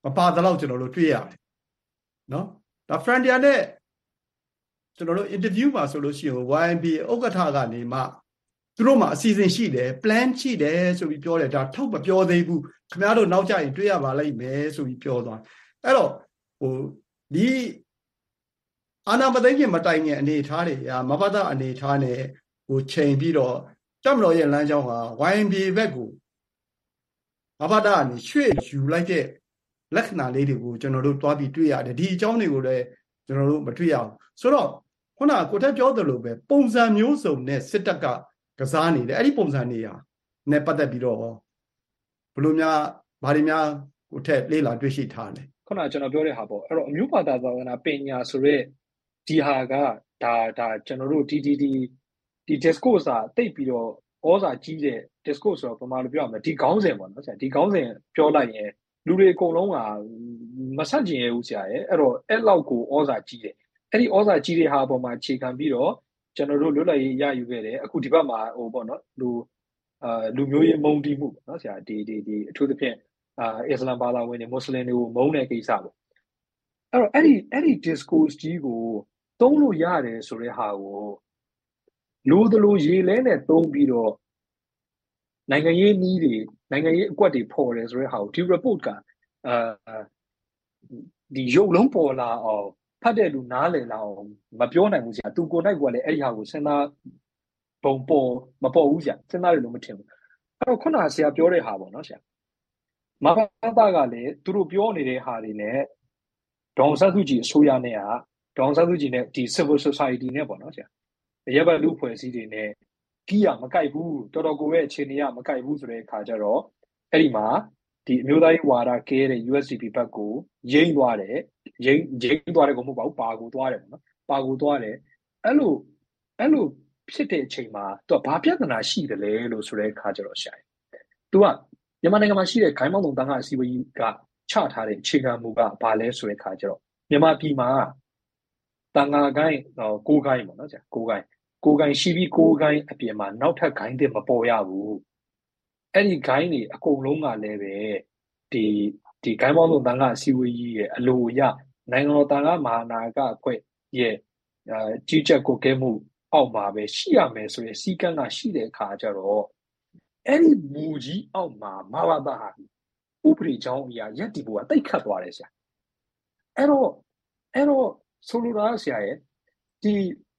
မပါတော့ကျွန်တော်တို့တွေ့ရတယ်နော်ဒါ Frontier နဲ့ကျွန်တော်တို့ interview မှာဆိုလို့ရှိရင် Y M B A ဥက္ကဋ္ဌကနေမှသူတို့မှာအစီအစဉ်ရှိတယ် plan ရှိတယ်ဆိုပြီးပြောတယ်ဒါထုတ်မပြောသေးဘူးခင်ဗျားတို့နောက်ကျရင်တွေ့ရပါလိမ့်မယ်ဆိုပြီးပြောသွားအဲ့တော့ဟိုဒီအာနာမသိခင်မတိုင်ခင်အနေထားတွေရာမဘဒအနေထားနဲ့ဟိုချိန်ပြီးတော့တပ်မတော်ရဲ့လမ်းကြောင်းဟာ Y M B A ဘက်ကိုမဘဒအနေရွှေ့ယူလိုက်တဲ့လက္ခဏာလေးတွေကိုကျွန်တော်တို့တွားပြီးတွေ့ရတယ်ဒီအကြောင်းတွေကိုလည်းကျွန်တော်တို့မတွေ့ရအောင်ဆိုတော့ခုနကကိုထက်ပြောသလိုပဲပုံစံမျိုးစုံနဲ့စစ်တပ်ကကစားနေတယ်အဲ့ဒီပုံစံတွေဟာနဲ့ပတ်သက်ပြီးတော့ဘလို့များဘာတွေများကိုထက်လေးလာတွေ့ရှိထားတယ်ခုနကကျွန်တော်ပြောတဲ့ဟာပေါ့အဲ့တော့အမျိုးဘာသာသာသနာပညာဆိုရဲဒီဟာကဒါဒါကျွန်တော်တို့ဒီဒီဒီဒီ discourse อ่ะတိတ်ပြီးတော့ဩဇာကြီးတဲ့ discourse ဆိုတော့ပမာလို့ပြောရမယ်ဒီခေါင်းစဉ်ပေါ့နော်ဆရာဒီခေါင်းစဉ်ပြောလိုက်ရင်လူတွေအကုန်လုံးကမဆန့်ကျင်ရဘူးဆရာရဲ့အဲ့တော့အဲ့လောက်ကိုဩဇာကြီးတယ်အဲ့ဒီဩဇာကြီးတဲ့ဟာအပေါ်မှာခြေခံပြီးတော့ကျွန်တော်တို့လွတ်လပ်ရေးရယူခဲ့တယ်အခုဒီဘက်မှာဟိုပေါ့နော်လူအာလူမျိုးရေးမုန်းတီးမှုပေါ့နော်ဆရာဒီဒီဒီအထူးသဖြင့်အာအစ္စလာမ်ဘာသာဝင်တွေမွတ်စလင်တွေကိုမုန်းတဲ့ကိစ္စပေါ့အဲ့တော့အဲ့ဒီအဲ့ဒီ discourse ကြီးကိုသုံးလို့ရတယ်ဆိုတဲ့ဟာကိုလိုသလိုရေးလဲနဲ့သုံးပြီးတော့နိုင်ငံရေးနည်းတွေနိုင်ငံရေးအကွက်တွေဖော်တယ်ဆိုတဲ့ဟာကိုဒီ report ကအာဒီရုပ်လုံးပေါ်လာအောင်ဖတ်တဲ့လူနားလည်လာအောင်မပြောနိုင်ဘူးဆရာသူကိုယ်တိုင်ကလည်းအဲ့ဒီဟာကိုစဉ်းစားပုံပေါ်မပေါ်ဘူးဆရာစဉ်းစားရလို့မထင်ဘူးအဲ့တော့ခုနကဆရာပြောတဲ့ဟာပေါ့နော်ဆရာမဘာသာကလည်းသူတို့ပြောနေတဲ့ဟာတွေနဲ့ဒေါန်ဆန်းစုကြည်အစိုးရနဲ့ကဒေါန်ဆန်းစုကြည်နဲ့ဒီ civil society နဲ့ပေါ့နော်ဆရာရဲဘက်လူဖွဲ့စည်းတွေနဲ့ကြီးရမကြိုက်ဘူးတော်တော်ကိုပဲအခြေအနေရမကြိုက်ဘူးဆိုတဲ့အခါကျတော့အဲ့ဒီမှာဒီအမျိုးသားရေးဝါဒကဲတဲ့ U S D P ဘက်ကိုရင်းသွားတယ်ရင်းရင်းသွားတယ်ကိုမဟုတ်ပါဘူးပါကိုသွားတယ်ပေါ့နော်ပါကိုသွားတယ်အဲ့လိုအဲ့လိုဖြစ်တဲ့အချိန်မှာသူကဘာပြဿနာရှိတယ်လဲလို့ဆိုတဲ့အခါကျတော့ရှာတယ်သူကမြန်မာနိုင်ငံမှာရှိတဲ့ခိုင်းမောင်းတုံတန်းကအစည်းအဝေးကချထားတဲ့အခြေခံမူကဘာလဲဆိုတဲ့အခါကျတော့မြန်မာပြည်မှာတန်ငါကိုင်းကိုးကိုင်းပေါ့နော်ဆရာကိုးကိုင်းကိုးကိုင်းရှိပြီးကိုးကိုင်းအပြင်မှာနောက်ထပ်ဂိုင်းတွေမပေါ်ရဘူးအဲ့ဒီဂိုင်းတွေအကုန်လုံးကလည်းပဲဒီဒီဂိုင်းပေါင်းစုံတန်ခါအစည်းအဝေးကြီးရဲ့အလိုအရနိုင်ငံတော်တန်ခါမဟာနာယကအဖွဲ့ရဲ့အာကြီးကြပ်ကိုကဲမှုအောက်မှာပဲရှိရမယ်ဆိုရင်စီကံကရှိတဲ့အခါကျတော့အဲ့ဒီမူကြီးအောက်မှာမဘာသာဥပဒေကြောင်းအရာရက်တီဖို့ကတိတ်ခတ်သွားတယ်ဆရာအဲ့တော့အဲ့တော့ဆိုလိုတာဆရာရဲ့ဒီ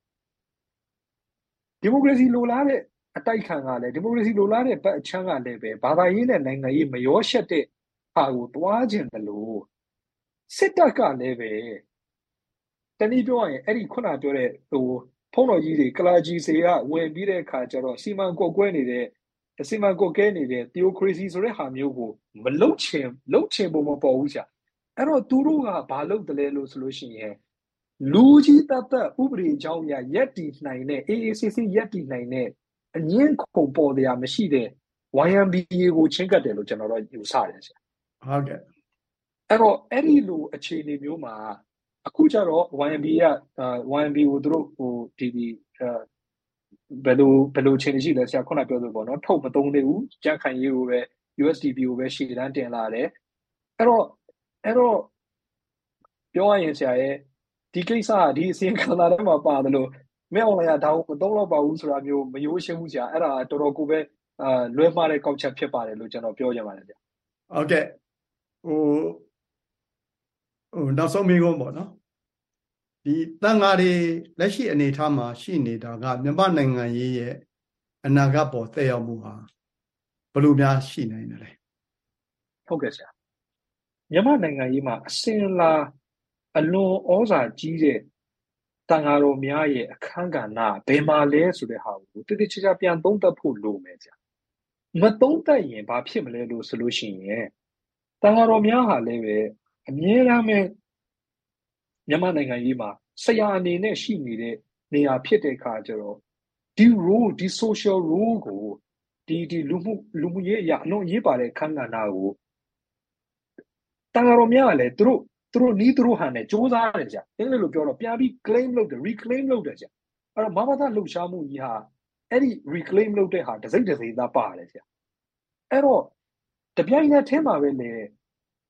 ဒီမိုကရေစီလိုလားတဲ့အတိုက်ခံကလည်းဒီမိုကရေစီလိုလားတဲ့ဘက်အချမ်းကလည်းပဲဘာသာရေးနဲ့နိုင်ငံရေးမရောရှက်တဲ့ဟာကိုတွားခြင်းတယ်လို့စစ်တပ်ကလည်းပဲတနည်းပြောရရင်အဲ့ဒီခုနပြောတဲ့ဟိုဖုံးတော်ကြီးတွေကလာကြီးစေကဝင်ပြီးတဲ့အခါကျတော့စီမံကွက်ကွဲနေတဲ့စီမံကွက်ကဲနေတဲ့ theocracy ဆိုတဲ့ဟာမျိုးကိုမလုတ်ချင်လုတ်ချင်ဖို့မပေါ်ဘူးဆရာအဲ့တော့သူတို့ကဘာလုပ်တယ်လဲလို့ဆိုလို့ရှိရင်လူကြီးတတ်တတ်ဥပဒေအကြောင်းအရာရက်တည်နိုင်တဲ့ A A C C ရက်တည်နိုင်တဲ့အငင်းခုံပေါ်တရားမရှိတဲ့ Y M B A ကိုချင်းကတ်တယ်လို့ကျွန်တော်တို့ယူဆတယ်ဆရာဟုတ်ကဲ့အဲ့တော့အဲ့ဒီလိုအခြေအနေမျိုးမှာအခုကျတော့ Y M B A က Y M B A ကိုသူတို့ဟိုဒီဒီဘယ်လိုဘယ်လိုချင်းရှိလဲဆရာခုနပြောသလိုပေါ့နော်ထုတ်မသုံးသေးဘူးကြက်ခိုင်ရေးကိုပဲ U S D P ကိုပဲရှေ့တန်းတင်လာတယ်အဲ့တော့အဲ့တော့ပြောရရင်ဆရာရဲ့ဒီကိစ္စကဒီအစီအခံသာထဲမှာပါတယ်လို့မဲအွန်လိုင်းကဒါကိုမသုံးတော့ပါဘူးဆိုတာမျိုးမရိုးရှင်းဘူးဆရာအဲ့ဒါတော်တော်ကိုပဲအာလွဲမှားတဲ့ကောက်ချက်ဖြစ်ပါတယ်လို့ကျွန်တော်ပြောချင်ပါတယ်ဆရာဟုတ်ကဲ့ဟိုဟိုနောက်ဆုံးမေးခွန်းပေါ့နော်ဒီတန်ဃာတွေလက်ရှိအနေအထားမှာရှိနေတာကမြန်မာနိုင်ငံရေးရဲ့အနာဂတ်ပေါ်သက်ရောက်မှုဟာဘယ်လိုများရှိနိုင်တယ်လဲဟုတ်ကဲ့ဆရာမြန်မာနိုင်ငံရေးမှာအစင်လာအလွန်ဩဇာကြီးတဲ့တန်ဃာတော်များရဲ့အခမ်းကဏ္ဍဘယ်မှာလဲဆိုတဲ့ဟာကိုတိတိကျကျပြန်သုံးသပ်ဖို့လိုမယ်ဆရာမသုံးသပ်ရင်ဘာဖြစ်မလဲလို့ဆိုလို့ရှိရင်တန်ဃာတော်များဟာလည်းပဲအမြဲတမ်းပဲမြန်မာနိုင်ငံရေးမှာဆရာအနေနဲ့ရှိနေတဲ့နေရာဖြစ်တဲ့အခါကျတော့ဒီ role ဒီ social role ကိုဒီဒီလူမှုလူမှုရေးအရာအလုံးရေးပါတဲ့အခမ်းကဏ္ဍကိုတန်ဃာတော်များကလည်းသူတို့သူတို့နီးသူတို့ဟန်နဲ့စ조사ရတယ်ကြာအင်္ဂလိပ်လိုပြောတော့ပြန်ပြီး claim လုပ်တယ် reclaim လုပ်တယ်ကြာအဲ့တော့မဘာသာလှုပ်ရှားမှုကြီးဟာအဲ့ဒီ reclaim လုပ်တဲ့ဟာတစိမ့်တစိမ့်သားပါတယ်ကြာအဲ့တော့တပြိုင်နက်တည်းမှာပဲလေ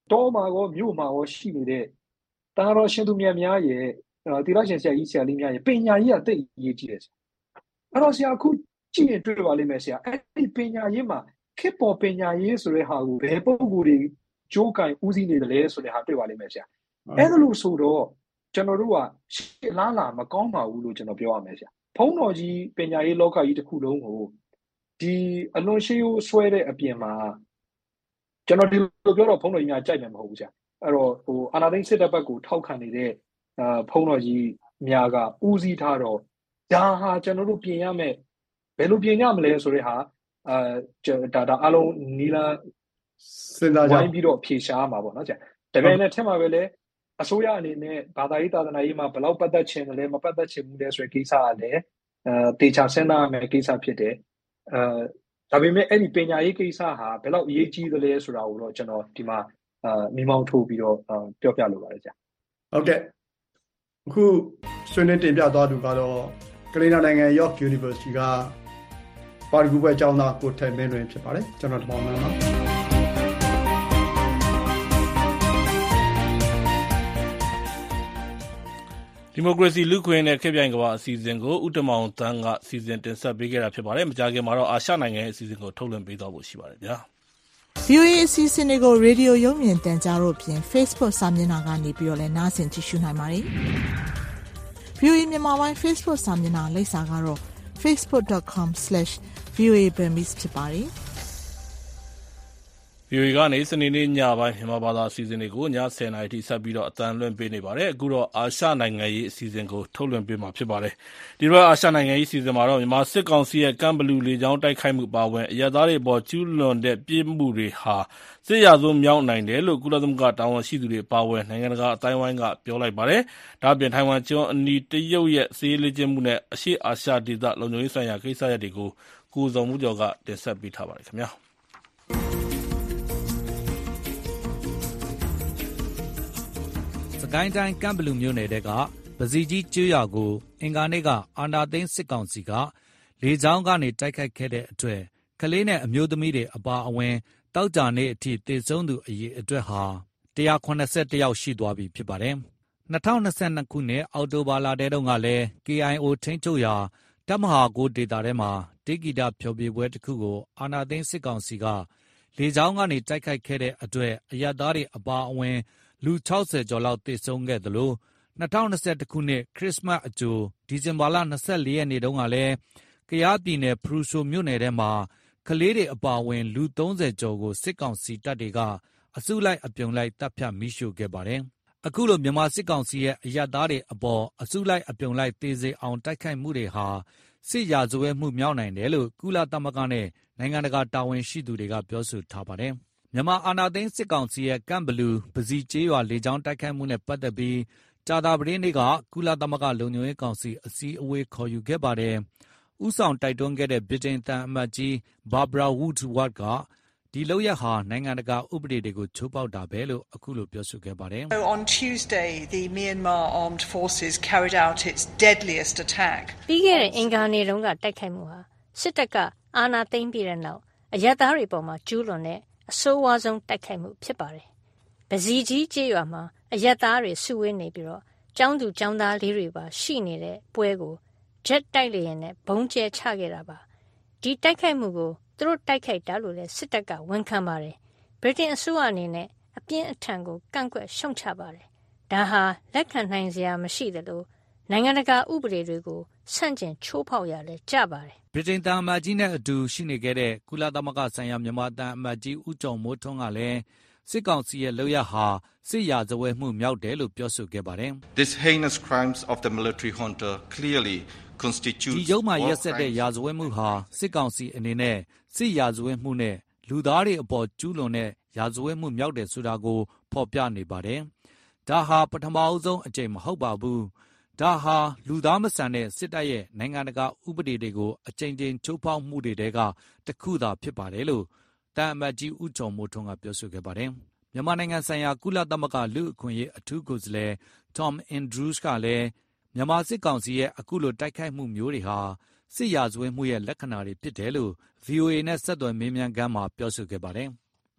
တောမှာရောမြို့မှာရောရှိနေတဲ့တာတော်ရှင်သူမြတ်များရဲ့တိရရှင်ဆရာကြီးဆရာလေးများရဲ့ပညာရေးကတိတ်အရေးကြီးတယ်အဲ့တော့ဆရာအခုကြည့်ရင်တွေ့ပါလိမ့်မယ်ဆရာအဲ့ဒီပညာရေးမှာခေတ်ပေါ်ပညာရေးဆိုတဲ့ဟာကိုဘယ်ပုံကိုယ်တွေကြိုးကင်ဦးစီးနေတယ်လဲဆိုတဲ့ဟာတွေ့ပါလိမ့်မယ်ဆရာအဲ့ဒါလို့ဆိုတော့ကျွန်တော်တို့ကရှေ့လားလာမကောင်းပါဘူးလို့ကျွန်တော်ပြောရမယ်ဆရာဖုံးတော်ကြီးပညာရေးလောကကြီးတစ်ခုလုံးကိုဒီအလွန်ရှေးရိုးဆွဲတဲ့အပြင်မှာကျွန်တော်ဒီလိုပြောတော့ဖုံးတော်ကြီးများကြိုက်မယ်မဟုတ်ဘူးဆရာအဲ့တော့ဟိုအာနာသိန်းစစ်တပ်ဘက်ကိုထောက်ခံနေတဲ့အာဖုံးတော်ကြီးများကဦးစီးထားတော့ဒါဟာကျွန်တော်တို့ပြင်ရမယ်ဘယ်လိုပြင်ရမလဲဆိုတဲ့ဟာအာဒါဒါအလုံးနီလာစဉ်းစားကြဝိုင်းပြီးတော့ဖြေရှားမှာပေါ့နော်ဆရာတကယ်နဲ့ထက်မှာပဲလေအစိုးရအနေနဲ့ဘာသာရေးသာသနာရေးမှာဘယ်လောက်ပတ်သက်ချင်တယ်လဲမပတ်သက်ချင်ဘူးလဲဆိုတဲ့ကိစ္စကလည်းအဲတေချာစဉ်းစားရမယ့်ကိစ္စဖြစ်တယ်အဲဒါပေမဲ့အဲ့ဒီပညာရေးကိစ္စဟာဘယ်လောက်အရေးကြီးသလဲဆိုတာကိုတော့ကျွန်တော်ဒီမှာအာမိမောင်းထိုးပြီးတော့ပြောပြလိုပါတယ်ဆရာဟုတ်ကဲ့အခုဆွေးနွေးတင်ပြသွားသူကတော့ကလေးနာနိုင်ငံ York University ကပါရဂူဘွဲကျောင်းသားကိုထိုင်မင်းလွင်ဖြစ်ပါတယ်ကျွန်တော်တမောင်မှန်ပါဒီမိုကရေစီလူ့ခွင့်နဲ့ခေတ်ပြိုင်ကမ္ဘာအစီအစဉ်ကိုဥတမောင်တန်းကစီစဉ်တင်ဆက်ပေးခဲ့တာဖြစ်ပါတယ်။မကြာခင်မှာတော့အာရှနိုင်ငံရဲ့အစီအစဉ်ကိုထုတ်လွှင့်ပေးသွားဖို့ရှိပါတယ်ဗျာ။ V O A အစီအစဉ်တွေကိုရေဒီယိုရုပ်မြင်သံကြားတို့ဖြင့် Facebook စာမျက်နှာကနေပြီးတော့လည်းနားဆင်ကြည့်ရှုနိုင်ပါတယ်။ V O A မြန်မာပိုင်း Facebook စာမျက်နှာလိပ်စာကတော့ facebook dot com slash v o a burmese ဖြစ်ပါတယ်။ V O A ကနေစနေနေ့ညပိုင်းမြန်မာဘာသာအစီအစဉ်တွေကိုညဆယ်နာရီထိဆက်ပြီးတော့အသံလွှင့်ပေးနေပါတယ်။အခုတော့အာရှနိုင်ငံရေးအစီအစဉ်ကိုထုတ်လွှင့်ပေးမှာဖြစ်ပါတယ်။ဒီတော့အာရှနိုင်ငံရေးအစီအစဉ်မှာတော့မြန်မာစစ်ကောင်စီရဲ့ကမ်းဘလူလေကြောင်းတိုက်ခိုက်မှုပါဝင်အရသားတွေပေါ်ကျူးလွန်တဲ့ပြစ်မှုတွေဟာစစ်ရာဇဝတ်မြောက်နိုင်တယ်လို့ကုလသမဂ္ဂတာဝန်ရှိသူတွေပါဝင်နိုင်ငံတကာအတိုင်းဝိုင်းကပြောလိုက်ပါတယ်။ဒါ့အပြင်ထိုင်ဝမ်ကျွန်းအနီးတရုတ်ရဲ့စစ်ရေးလေ့ကျင့်မှုနဲ့အရှေ့အာရှဒေသလုံခြုံရေးဆိုင်ရာကိစ္စရပ်တွေကိုကိုဇော်မှုကျော်ကတင်ဆက်ပေးထားပါတယ်ခင်ဗျာ။စကိုင်းတိုင်းကမ်းဘလူမြို့နယ်ကပစီကြီးကျွော်ကိုအင်္ဂါနေ့ကအာဏာသိမ်းစစ်ကောင်စီကလေကြောင်းကနေတိုက်ခိုက်ခဲ့တဲ့အတွက်ကလေးနဲ့အမျိုးသမီးတွေအပါအဝင်တောက်ကြနေ့အထိသေဆုံးသူအရေအတွက်ဟာ၁၇၁ယောက်ရှိသွားပြီဖြစ်ပါတယ်။၂၀၂၂ခုနှစ်အောက်တိုဘာလတည်းတုန်းကလည်း K I O ထိန်းချုပ်ရာတပ်မဟာကိုဒေသထဲမှာတေဂီတာဖျော်ဖြေပွဲတစ်ခုကိုအာဏာသိမ်းစစ်ကောင်စီကလေကြောင်းကနေတိုက်ခိုက်ခဲ့တဲ့အတွက်အရပ်သားတွေအပါအဝင်လူ၆၀ကျော်လောက်သေဆုံးခဲ့သလို၂၀၂၁ခုနှစ်ခရစ်စမတ်အကြိုဒီဇင်ဘာလ၂၄ရက်နေ့တုန်းကလည်းကယားပြည်နယ်ဖရူဆိုမြို့နယ်ထဲမှာကလေးတွေအပါအဝင်လူ၃၀ကျော်ကိုစစ်ကောင်စီတပ်တွေကအစုလိုက်အပြုံလိုက်တပ်ဖြတ်မိရှို့ခဲ့ပါတယ်။အခုလိုမြန်မာစစ်ကောင်စီရဲ့အရပ်သားတွေအပေါ်အစုလိုက်အပြုံလိုက်သေစေအောင်တိုက်ခိုက်မှုတွေဟာစစ်ရာဇဝတ်မှုမြောက်နိုင်တယ်လို့ကုလသမဂ္ဂနဲ့နိုင်ငံတကာတာဝန်ရှိသူတွေကပြောဆိုထားပါတယ်။မြန်မာအာဏာသိမ်းစစ်ကောင်စီရဲ့ကန့်ဘလူပစီကျေးရွာလေကြောင်းတိုက်ခိုက်မှုနဲ့ပတ်သက်ပြီးကြာသပတေးနေ့ကကုလသမဂ္ဂလုံခြုံရေးကောင်စီအစည်းအဝေးခေါ်ယူခဲ့ပါတယ်။ဦးဆောင်တိုက်တွန်းခဲ့တဲ့ဗြိတိန်သံအမတ်ကြီးဘာဘရာဝုဒ်ဝတ်ကဒီလုပ်ရပ်ဟာနိုင်ငံတကာဥပဒေတွေကိုချိုးဖောက်တာပဲလို့အခုလိုပြောဆိုခဲ့ပါတယ်။ On Tuesday, the Myanmar Armed Forces carried out its deadliest attack. ပြီးခဲ့တဲ့အင်္ဂါနေ့တုန်းကတိုက်ခိုက်မှုဟာစစ်တပ်ကအာဏာသိမ်းပြီးတဲ့နောက်အရပ်သားတွေပေါ်မှာကျူးလွန်တဲ့အဆိုးဝါးဆုံးတိုက်ခိုက်မှုဖြစ်ပါတယ်။ပစီကြီးကျေးရွာမှာအရပ်သားတွေစုဝေးနေပြီးတော့ကျောင်းသူကျောင်းသားလေးတွေပါရှိနေတဲ့ပွဲကိုဂျက်တိုက်လေယာဉ်နဲ့ဘုံကျဲချခဲ့တာပါ။ဒီတိုက်ခိုက်မှုကိုသူတို့တိုက်ခိုက်တာလို့လည်းစစ်တပ်ကဝန်ခံပါတယ်။ဗြိတိန်အစိုးရအနေနဲ့အပြင်းအထန်ကိုကန့်ကွက်ရှုံချပါတယ်။ဒါဟာလက်ခံနိုင်စရာမရှိသလိုနိုင်ငံတကာဥပဒေတွေကိုဆန့်ကျင်ချိုးဖောက်ရလဲကြပါတယ်။ဗြိတိန်သံအမတ်ကြီးနဲ့အတူရှိနေခဲ့တဲ့ကုလသမဂ္ဂဆိုင်ရာမြန်မာသံအမတ်ကြီးဦးကျော်မိုးထွန်းကလည်းစစ်ကောင်စီရဲ့လုပ်ရဟာစစ်ရာဇဝတ်မှုမြောက်တယ်လို့ပြောဆိုခဲ့ပါတယ်။ This heinous crimes of the military junta clearly constitutes ဒီရုံးမှာရက်စက်တဲ့ရာဇဝတ်မှုဟာစစ်ကောင်စီအနေနဲ့စစ်ရာဇဝတ်မှုနဲ့လူသားတွေအပေါ်ကျူးလွန်တဲ့ရာဇဝတ်မှုမြောက်တယ်ဆိုတာကိုဖော်ပြနေပါတယ်။ဒါဟာပထမအဆုံးအကြိမ်မဟုတ်ပါဘူး။ဒါဟာလူသားမဆန်တဲ့စစ်တပ်ရဲ့နိုင်ငံတကာဥပဒေတွေကိုအကြိမ်ကြိမ်ချိုးဖောက်မှုတွေကတစ်ခုသာဖြစ်ပါတယ်လို့တန်အမတ်ကြီးဦးကျော်မိုးထွန်းကပြောဆိုခဲ့ပါတယ်။မြန်မာနိုင်ငံဆိုင်ရာကုလသမဂ္ဂလူ့အခွင့်အရေးအထူးကိုယ်စားလှယ် Tom Andrews ကလည်းမြန်မာစစ်ကောင်စီရဲ့အခုလိုတိုက်ခိုက်မှုမျိုးတွေဟာစစ်ရာဇဝတ်မှုရဲ့လက္ခဏာတွေဖြစ်တယ်လို့ V O A နဲ့ဆက်သွယ်မေးမြန်းခန်းမှာပြောဆိုခဲ့ပါတယ်။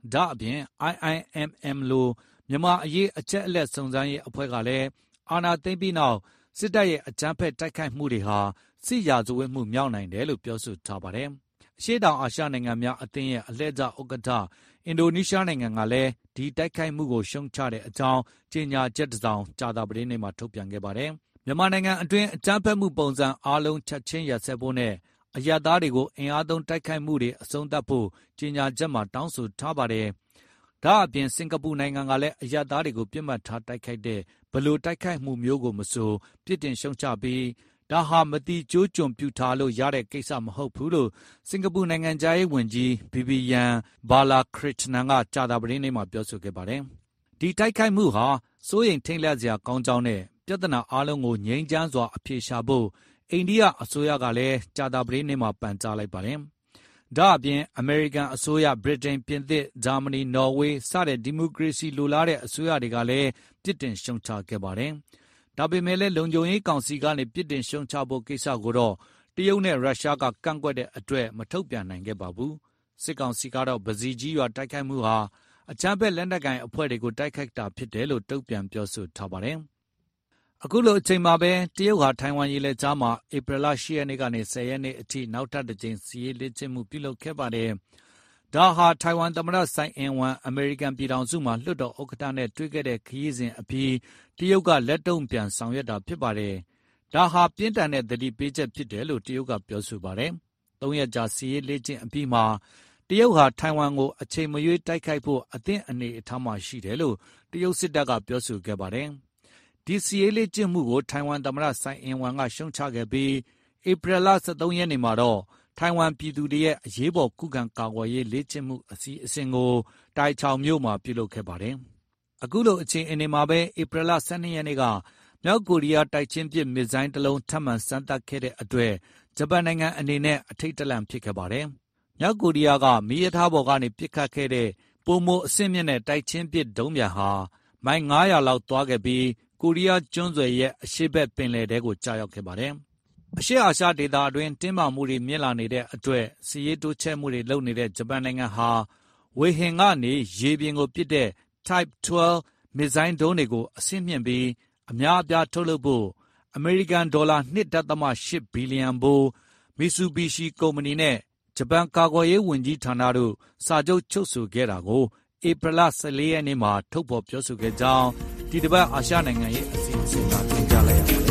ဒါအပြင် I I M M လိုမြန်မာအရေးအချက်အလက်စုံစမ်းရေးအဖွဲ့ကလည်းအာဏာသိမ်းပြီးနောက်စစ်တပ်ရဲ့အကြမ်းဖက်တိုက်ခိုက်မှုတွေဟာစစ်ရာဇဝတ်မှုမြောက်နိုင်တယ်လို့ပြောဆိုထားပါတယ်။အရှေ့တောင်အာရှနိုင်ငံများအသင်းရဲ့အလှည့်ကျဥက္ကဋ္ဌအင်ဒိုနီးရှားနိုင်ငံကလည်းဒီတိုက်ခိုက်မှုကိုရှုံချတဲ့အကြောင်းကြေညာချက်တစ်စောင်ကြာသပတေးနေ့မှာထုတ်ပြန်ခဲ့ပါတယ်။မြန်မာနိုင်ငံအတွင်းအကြမ်းဖက်မှုပုံစံအားလုံးချက်ချင်းရပ်စဲဖို့နဲ့အရပ်သားတွေကိုအင်အားသုံးတိုက်ခိုက်မှုတွေအဆုံးသတ်ဖို့ကြေညာချက်မှာတောင်းဆိုထားပါတယ်။ဒါအပြင်စင်ကာပူနိုင်ငံကလည်းအရပ်သားတွေကိုပြစ်မှတ်ထားတိုက်ခိုက်တဲ့ဘယ်လိုတိုက်ခိုက်မှုမျိုးကိုမဆိုပြစ်တင်ရှုံချပြီးဒါဟာမတိကျိုးကျွန်ပြုထားလို့ရတဲ့ကိစ္စမဟုတ်ဘူးလို့စင်ကာပူနိုင်ငံသားရေးဝန်ကြီးဘီဘီယန်ဘာလာခရစ်နန်ကကြာသပတေးနေ့မှာပြောဆိုခဲ့ပါတယ်။ဒီတိုက်ခိုက်မှုဟာစိုးရိမ်ထိတ်လန့်စရာကောင်းကြောင်းနဲ့ပြဿနာအလုံးကိုငြိမ်းချမ်းစွာအဖြေရှာဖို့အိန္ဒိယအစိုးရကလည်းကြာသပတေးနေ့မှာပန်ကြားလိုက်ပါတယ်။ဒါအပြင်အမေရိကန်အစိုးရဗြိတိန်ပြင်သစ်ဂျာမနီနော်ဝေးစတဲ့ဒီမိုကရေစီလိုလားတဲ့အစိုးရတွေကလည်းပြစ်တင်ရှုံချခဲ့ပါတယ်။ဒါပေမဲ့လည်းလုံခြုံရေးကောင်စီကနေပြစ်တင်ရှုံချဖို့ကိစ္စကိုတော့တရုတ်နဲ့ရုရှားကကန့်ကွက်တဲ့အတွက်မထုတ်ပြန်နိုင်ခဲ့ပါဘူး။စစ်ကောင်စီကတော့ပဇီကြီးရွာတိုက်ခိုက်မှုဟာအကြမ်းဖက်လက်နက်ကိုင်အဖွဲ့တွေကိုတိုက်ခိုက်တာဖြစ်တယ်လို့တုံ့ပြန်ပြောဆိုထားပါတယ်။အခုလိုအချိန်မှာပဲတရုတ်ဟာထိုင်ဝမ်ရေလက်ကြားမှာဧပြီလ၈ရက်နေ့ကနေ၁၀ရက်နေ့အထိနောက်ထပ်တစ်ကြိမ်စစ်ရေးလေ့ကျင့်မှုပြုလုပ်ခဲ့ပါတယ်။ဒါဟာထိုင်ဝမ်သမ္မတဆိုင်အင်ဝမ်အမေရိကန်ပြည်ထောင်စုမှာလွှတ်တော်ဥက္ကဋ္ဌနဲ့တွေ့ခဲ့တဲ့ခရီးစဉ်အပြီးတရုတ်ကလက်တုံ့ပြန်ဆောင်ရွက်တာဖြစ်ပါတယ်။ဒါဟာပြင်းထန်တဲ့သတိပေးချက်ဖြစ်တယ်လို့တရုတ်ကပြောဆိုပါတယ်။သုံးရက်ကြာစစ်ရေးလေ့ကျင့်အပြီးမှာတရုတ်ဟာထိုင်ဝမ်ကိုအချိန်မရွေးတိုက်ခိုက်ဖို့အသင့်အနေအထားမှာရှိတယ်လို့တရုတ်စစ်တပ်ကပြောဆိုခဲ့ပါတယ်။ဒီစစ်ရေးလေ့ကျင့်မှုကိုထိုင်ဝမ်သမ္မတဆိုင်အင်ဝမ်ကရှုံချခဲ့ပြီးဧပြီလ၁၃ရက်နေ့မှာတော့ထိုင်ဝမ်ပြည်သူတွေရဲ့အရေးပေါ်ခုခံကာကွယ်ရေးလေ့ကျင့်မှုအစီအစဉ်ကိုတိုင်ချောင်မြို့မှာပြုလုပ်ခဲ့ပါတယ်။အခုလိုအခြေအနေမှာပဲဧပြီလ၁၂ရက်နေ့ကမြောက်ကိုရီးယားတိုက်ချင်းပစ်မစ်ဇိုင်းတစ်လုံးထပ်မံစမ်းသပ်ခဲ့တဲ့အတွက်ဂျပန်နိုင်ငံအနေနဲ့အထိတ်တလန့်ဖြစ်ခဲ့ပါတယ်။မြောက်ကိုရီးယားကမီးရထားပေါ်ကနေပစ်ခတ်ခဲ့တဲ့ပိုမိုအဆင့်မြင့်တဲ့တိုက်ချင်းပစ်ဒုံးပျံဟာမိုင်ငါးရာလောက်သွားခဲ့ပြီးကိုရီးယားကျွန်းဆွယ်ရဲ့အရှေ့ဘက်ပင်လယ်ထဲကိုကျရောက်ခဲ့ပါတယ်။အရှေ့အာရှဒေသအတွင်းတင်းမာမှုတွေမြင့်လာနေတဲ့အတွက်စစ်ရေးတိုးချဲ့မှုတွေလုပ်နေတဲ့ဂျပန်နိုင်ငံဟာဝေဟင်ကနေရေပြင်ကိုပစ်တဲ့ Type ၁၂ မစ်ဇိုင်းဒုံးတွေကိုအဆင့်မြင့်ပြီးအများအပြားထုတ်လုပ်ဖို့အမေရိကန်ဒေါ်လာ၂.၈ဘီလီယံဘိုးမီဆူဘီရှီကုမ္ပဏီနဲ့ဂျပန်ကာကွယ်ရေးဝန်ကြီးဌာနတို့စာချုပ်ချုပ်ဆိုခဲ့တာကိုဧပြီလ၁၄ရက်နေ့မှာထုတ်ဖော်ပြောဆိုခဲ့ကြောင်းဒီတစ်ပတ်အာရှနိုင်ငံရဲ့အစီအစဉ်ကတင်ပြလိုက်ရပါတယ်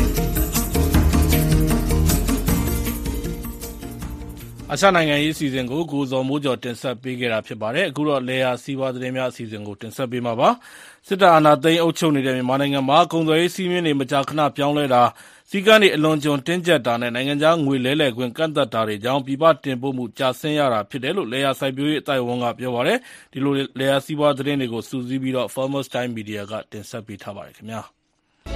။အာရှနိုင်ငံရေးအစီအစဉ်ကိုကိုဇော်မိုးကျော်တင်ဆက်ပေးခဲ့တာဖြစ်ပါတယ်။အခုတော့လေယာစီးပွားသတင်းများအစီအစဉ်ကိုတင်ဆက်ပေးမှာပါ။စစ်တပ်အာဏာသိမ်းအုပ်ချုပ်နေတဲ့မြန်မာနိုင်ငံမှာကုန်သွယ်ရေးစည်းမျဉ်းတွေမကြာခဏပြောင်းလဲတာစည်းကမ်းတွေအလွန်ကျွံတင်းကျပ်တာနဲ့နိုင်ငံခြားငွေလဲလှယ်ခွင့်ကန့်သတ်တာတွေကြောင့်ပြည်ပတင်ပို့မှုကျဆင်းရတာဖြစ်တယ်လို့လေယာစိုက်ပျိုးရေးအသိုက်အဝန်းကပြောပါတယ်။ဒီလိုလေယာစီးပွားသတင်းတွေကိုစုစည်းပြီးတော့ Farmers Time Media ကတင်ဆက်ပေးထားပါတယ်ခင်ဗျာ။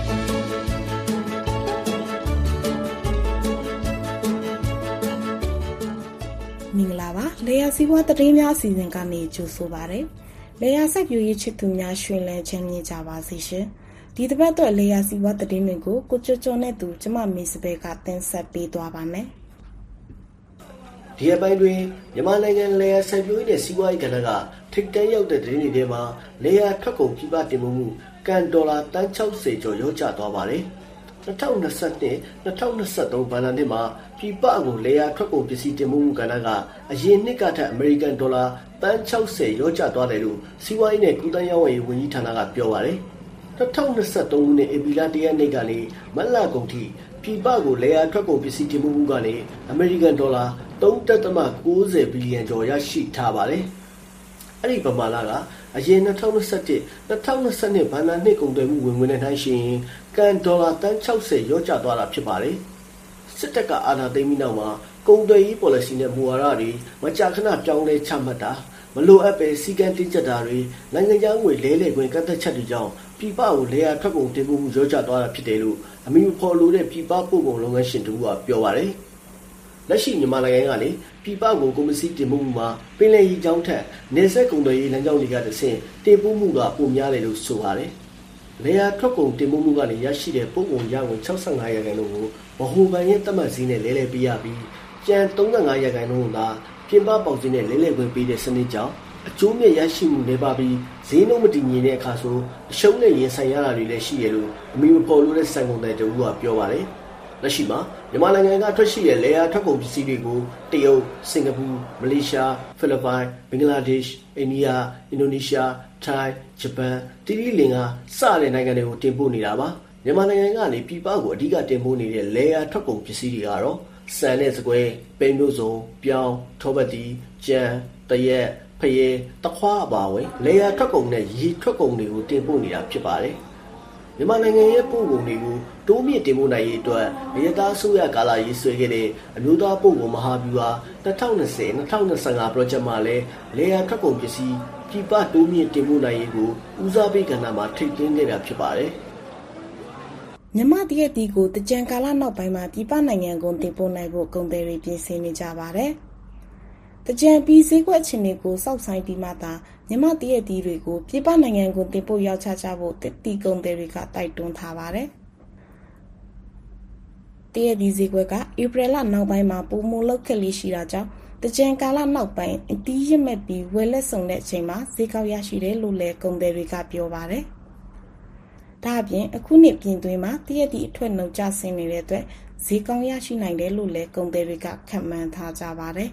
မင်္ဂလာပါလေယာစီးပွားသတင်းများအစီအစဉ်ကနေကြိုဆိုပါရစေလေယာစိုက်ပျိုးရေးချစ်သူများရှင်လန်းချမ်းမြေ့ကြပါစေရှင်ဒီတစ်ပတ်တော့လေယာစီးပွားသတင်းတွေကိုကိုကျော်ကျော်နဲ့သူကျမမေစပယ်ကတင်ဆက်ပေးသွားပါမယ်ဒီအပိုင်းတွင်မြန်မာနိုင်ငံလေယာစိုက်ပျိုးရေးနဲ့စီးပွားရေးကဏ္ဍကထိပ်တန်းရောက်တဲ့သတင်းတွေထဲမှာလေယာထွက်ကုန်ပြည်ပတင်ပို့မှုကန်ဒေါ်လာတန်း၆၀ကျော်ရောကျသွားပါတယ်၂၀၂၂ ၂၀၂၃ဘဏ္ဍာနှစ်မှာပြည်ပကိုလေယာထွက်ကုန်ပစ္စည်းတင်ပို့မှုကဏ္ဍကအရင်နှစ်ကထက်အမေရိကန်ဒေါ်လာတန်း၆၀ရောကျသွားတယ်လို့စီးပွားရေးနဲ့ကုသရေးဝန်ကြီးဝန်ကြီးဌာနကပြောပါတယ်၂၀၂၃ခုနှစ်ဧပြီလ၁ရက်နေ့ကနေမတ်လကုန်ထိပြည်ပကိုလေယာထွက်ကုန်ပစ္စည်းတင်ပို့မှုကနေအမေရိကန်ဒေါ်လာ၃.၉၀ဘီလီယံကျော်ရရှိထားပါတယ်အဲ့ဒီပမာဏကအရင်၂၀၂၁ ၂၀၂၂ဘဏ္ဍာနှစ်ကုန်သွယ်မှုဝင်ငွေနဲ့နှိုင်းယှဉ်ရင်ကန်ဒေါ်လာတန်း၆၀ရောကျသွားတာဖြစ်ပါတယ်စစ်တပ်ကအာဏာသိမ်းပြီးနောက်မှာကုန်သွယ်ရေး policy နဲ့မူဝါဒတွေမကြာခဏပြောင်းလဲချမှတ်တာမလိုအပ်ပဲစီကံတင်းကျပ်တာတွေနိုင်ငံခြားငွေလဲလှယ်ခွင့်ကန့်သတ်ချက်တွေကြောင့်ပြည်ပကိုလေယာထွက်ကုန်တင်ပို့မှုရောကျသွားတာဖြစ်တယ်လို့အမည်ဖော်လို့တဲ့ပြည်ပပို့ကုန်လုပ်ငန်းရှင်တို့ကပြောပါတယ်လက်ရှိမြန်မာနိုင်ငံကလေပြည်ပကိုကုန်ပစ္စည်းတင်ပို့မှုမှာပင်လယ်ရေကြောင်းထက်နေဆက်ကုန်သွယ်ရေးလမ်းကြောင်းတွေကတဆင့်တင်ပို့မှုကပိုများတယ်လို့ဆိုပါတယ်လေယာထွက်ကုန်တင်ပို့မှုကနေရရှိတဲ့ပို့ကုန်ရငွေ၆၅ရာခိုင်နှုန်းကိုဗဟိုဘဏ်ရဲ့သတ်မှတ်ဈေးနဲ့လဲလှယ်ပေးရပြီးကျန်၃၅ရာခိုင်နှုန်းကပြင်ပပေါက်ဈေးနဲ့လဲလှယ်ခွင့်ပေးတဲ့စနစ်ကြောင့်အကျိုးမြတ်ရရှိမှုနေပါပြီးဈေးနှုန်းမတည်ငြိမ်တဲ့အခါဆိုအရှုံးနဲ့ရင်ဆိုင်ရတာတွေလည်းရှိရလို့အမီမပေါ်လို့တဲ့စံကုန်တဲ့တူကပြောပါတယ်လက်ရှိမှာမြန်မာနိုင်ငံကထွက်ရှိတဲ့လေယာထွက်ကုန်ပစ္စည်းတွေကိုတရုတ်စင်ကာပူမလေးရှားဖိလစ်ပိုင်ဘင်္ဂလားဒေ့ရှ်အိန္ဒိယအင်ဒိုနီးရှားထိုင်းဂျပန်တိရိလင်္ကာစတဲ့နိုင်ငံတွေကိုတင်ပို့နေတာပါမြန်မာနိုင်ငံကနေပြည်ပကိုအဓိကတင်ပို့နေတဲ့လေယာထွက်ကုန်ပစ္စည်းတွေကတော့စံနဲ့စကွဲပိန်မျိုးစုံပြောင်းထောပတ်တီကြံတရက်ဖရဲတခွားအပါဝင်လေယာထွက်ကုန်နဲ့ရေထွက်ကုန်တွေကိုတင်ပို့နေတာဖြစ်ပါတယ်မြန်မာနိုင်ငံရဲ့ပို့ကုန်တွေကိုတိုးမြင့်တင်ပို့နိုင်ရေးအတွက်အရသာဆိုရကာလာရေးဆွဲခဲ့တဲ့အမျိုးသားပို့ကုန်မဟာဗျူဟာ၂၀၂၀-၂၀၂၅ project မှာလည်းလေယာထွက်ကုန်ပစ္စည်းပြည်ပတိုးမြင့်တင်ပို့နိုင်ရေးကိုဦးစားပေးကဏ္ဍမှာထိပ်သွင်းခဲ့တာဖြစ်ပါတယ်မြန်မာတရက်တီကိုတကြံကာလနောက်ပိုင်းမှာပြည်ပနိုင်ငံကိုတင်ပို့နိုင်ဖို့ကုန်သည်တွေပြင်ဆင်နေကြပါတယ်တကြံပြီးဈေးကွက်အခြေအနေကိုစောင့်ဆိုင်ပြီးမှသာမြန်မာတရက်တီတွေကိုပြည်ပနိုင်ငံကိုတင်ပို့ရောက်ချကြဖို့တီကုန်သည်တွေကတိုက်တွန်းထားပါတယ်တရက်တီဈေးကွက်ကဧပြီလနောက်ပိုင်းမှာပုံမလောက်ခက်လေးရှိတာကြောင့်တကြံကာလနောက်ပိုင်းအတီးရမဲ့ပြီးဝယ်လက်ဆောင်တဲ့အချိန်မှာဈေးကောက်ရရှိတယ်လို့လည်းကုန်သည်တွေကပြောပါတယ်ဒါအပြင်အခုနှစ်ပြင်သွင်းမှာတရက်တီအထွက်နှုန်းကျဆင်းနေတဲ့အတွက်ဈေးကောင်းရရှိနိုင်တယ်လို့လည်းကုန်သည်တွေကခန့်မှန်းထားကြပါတယ်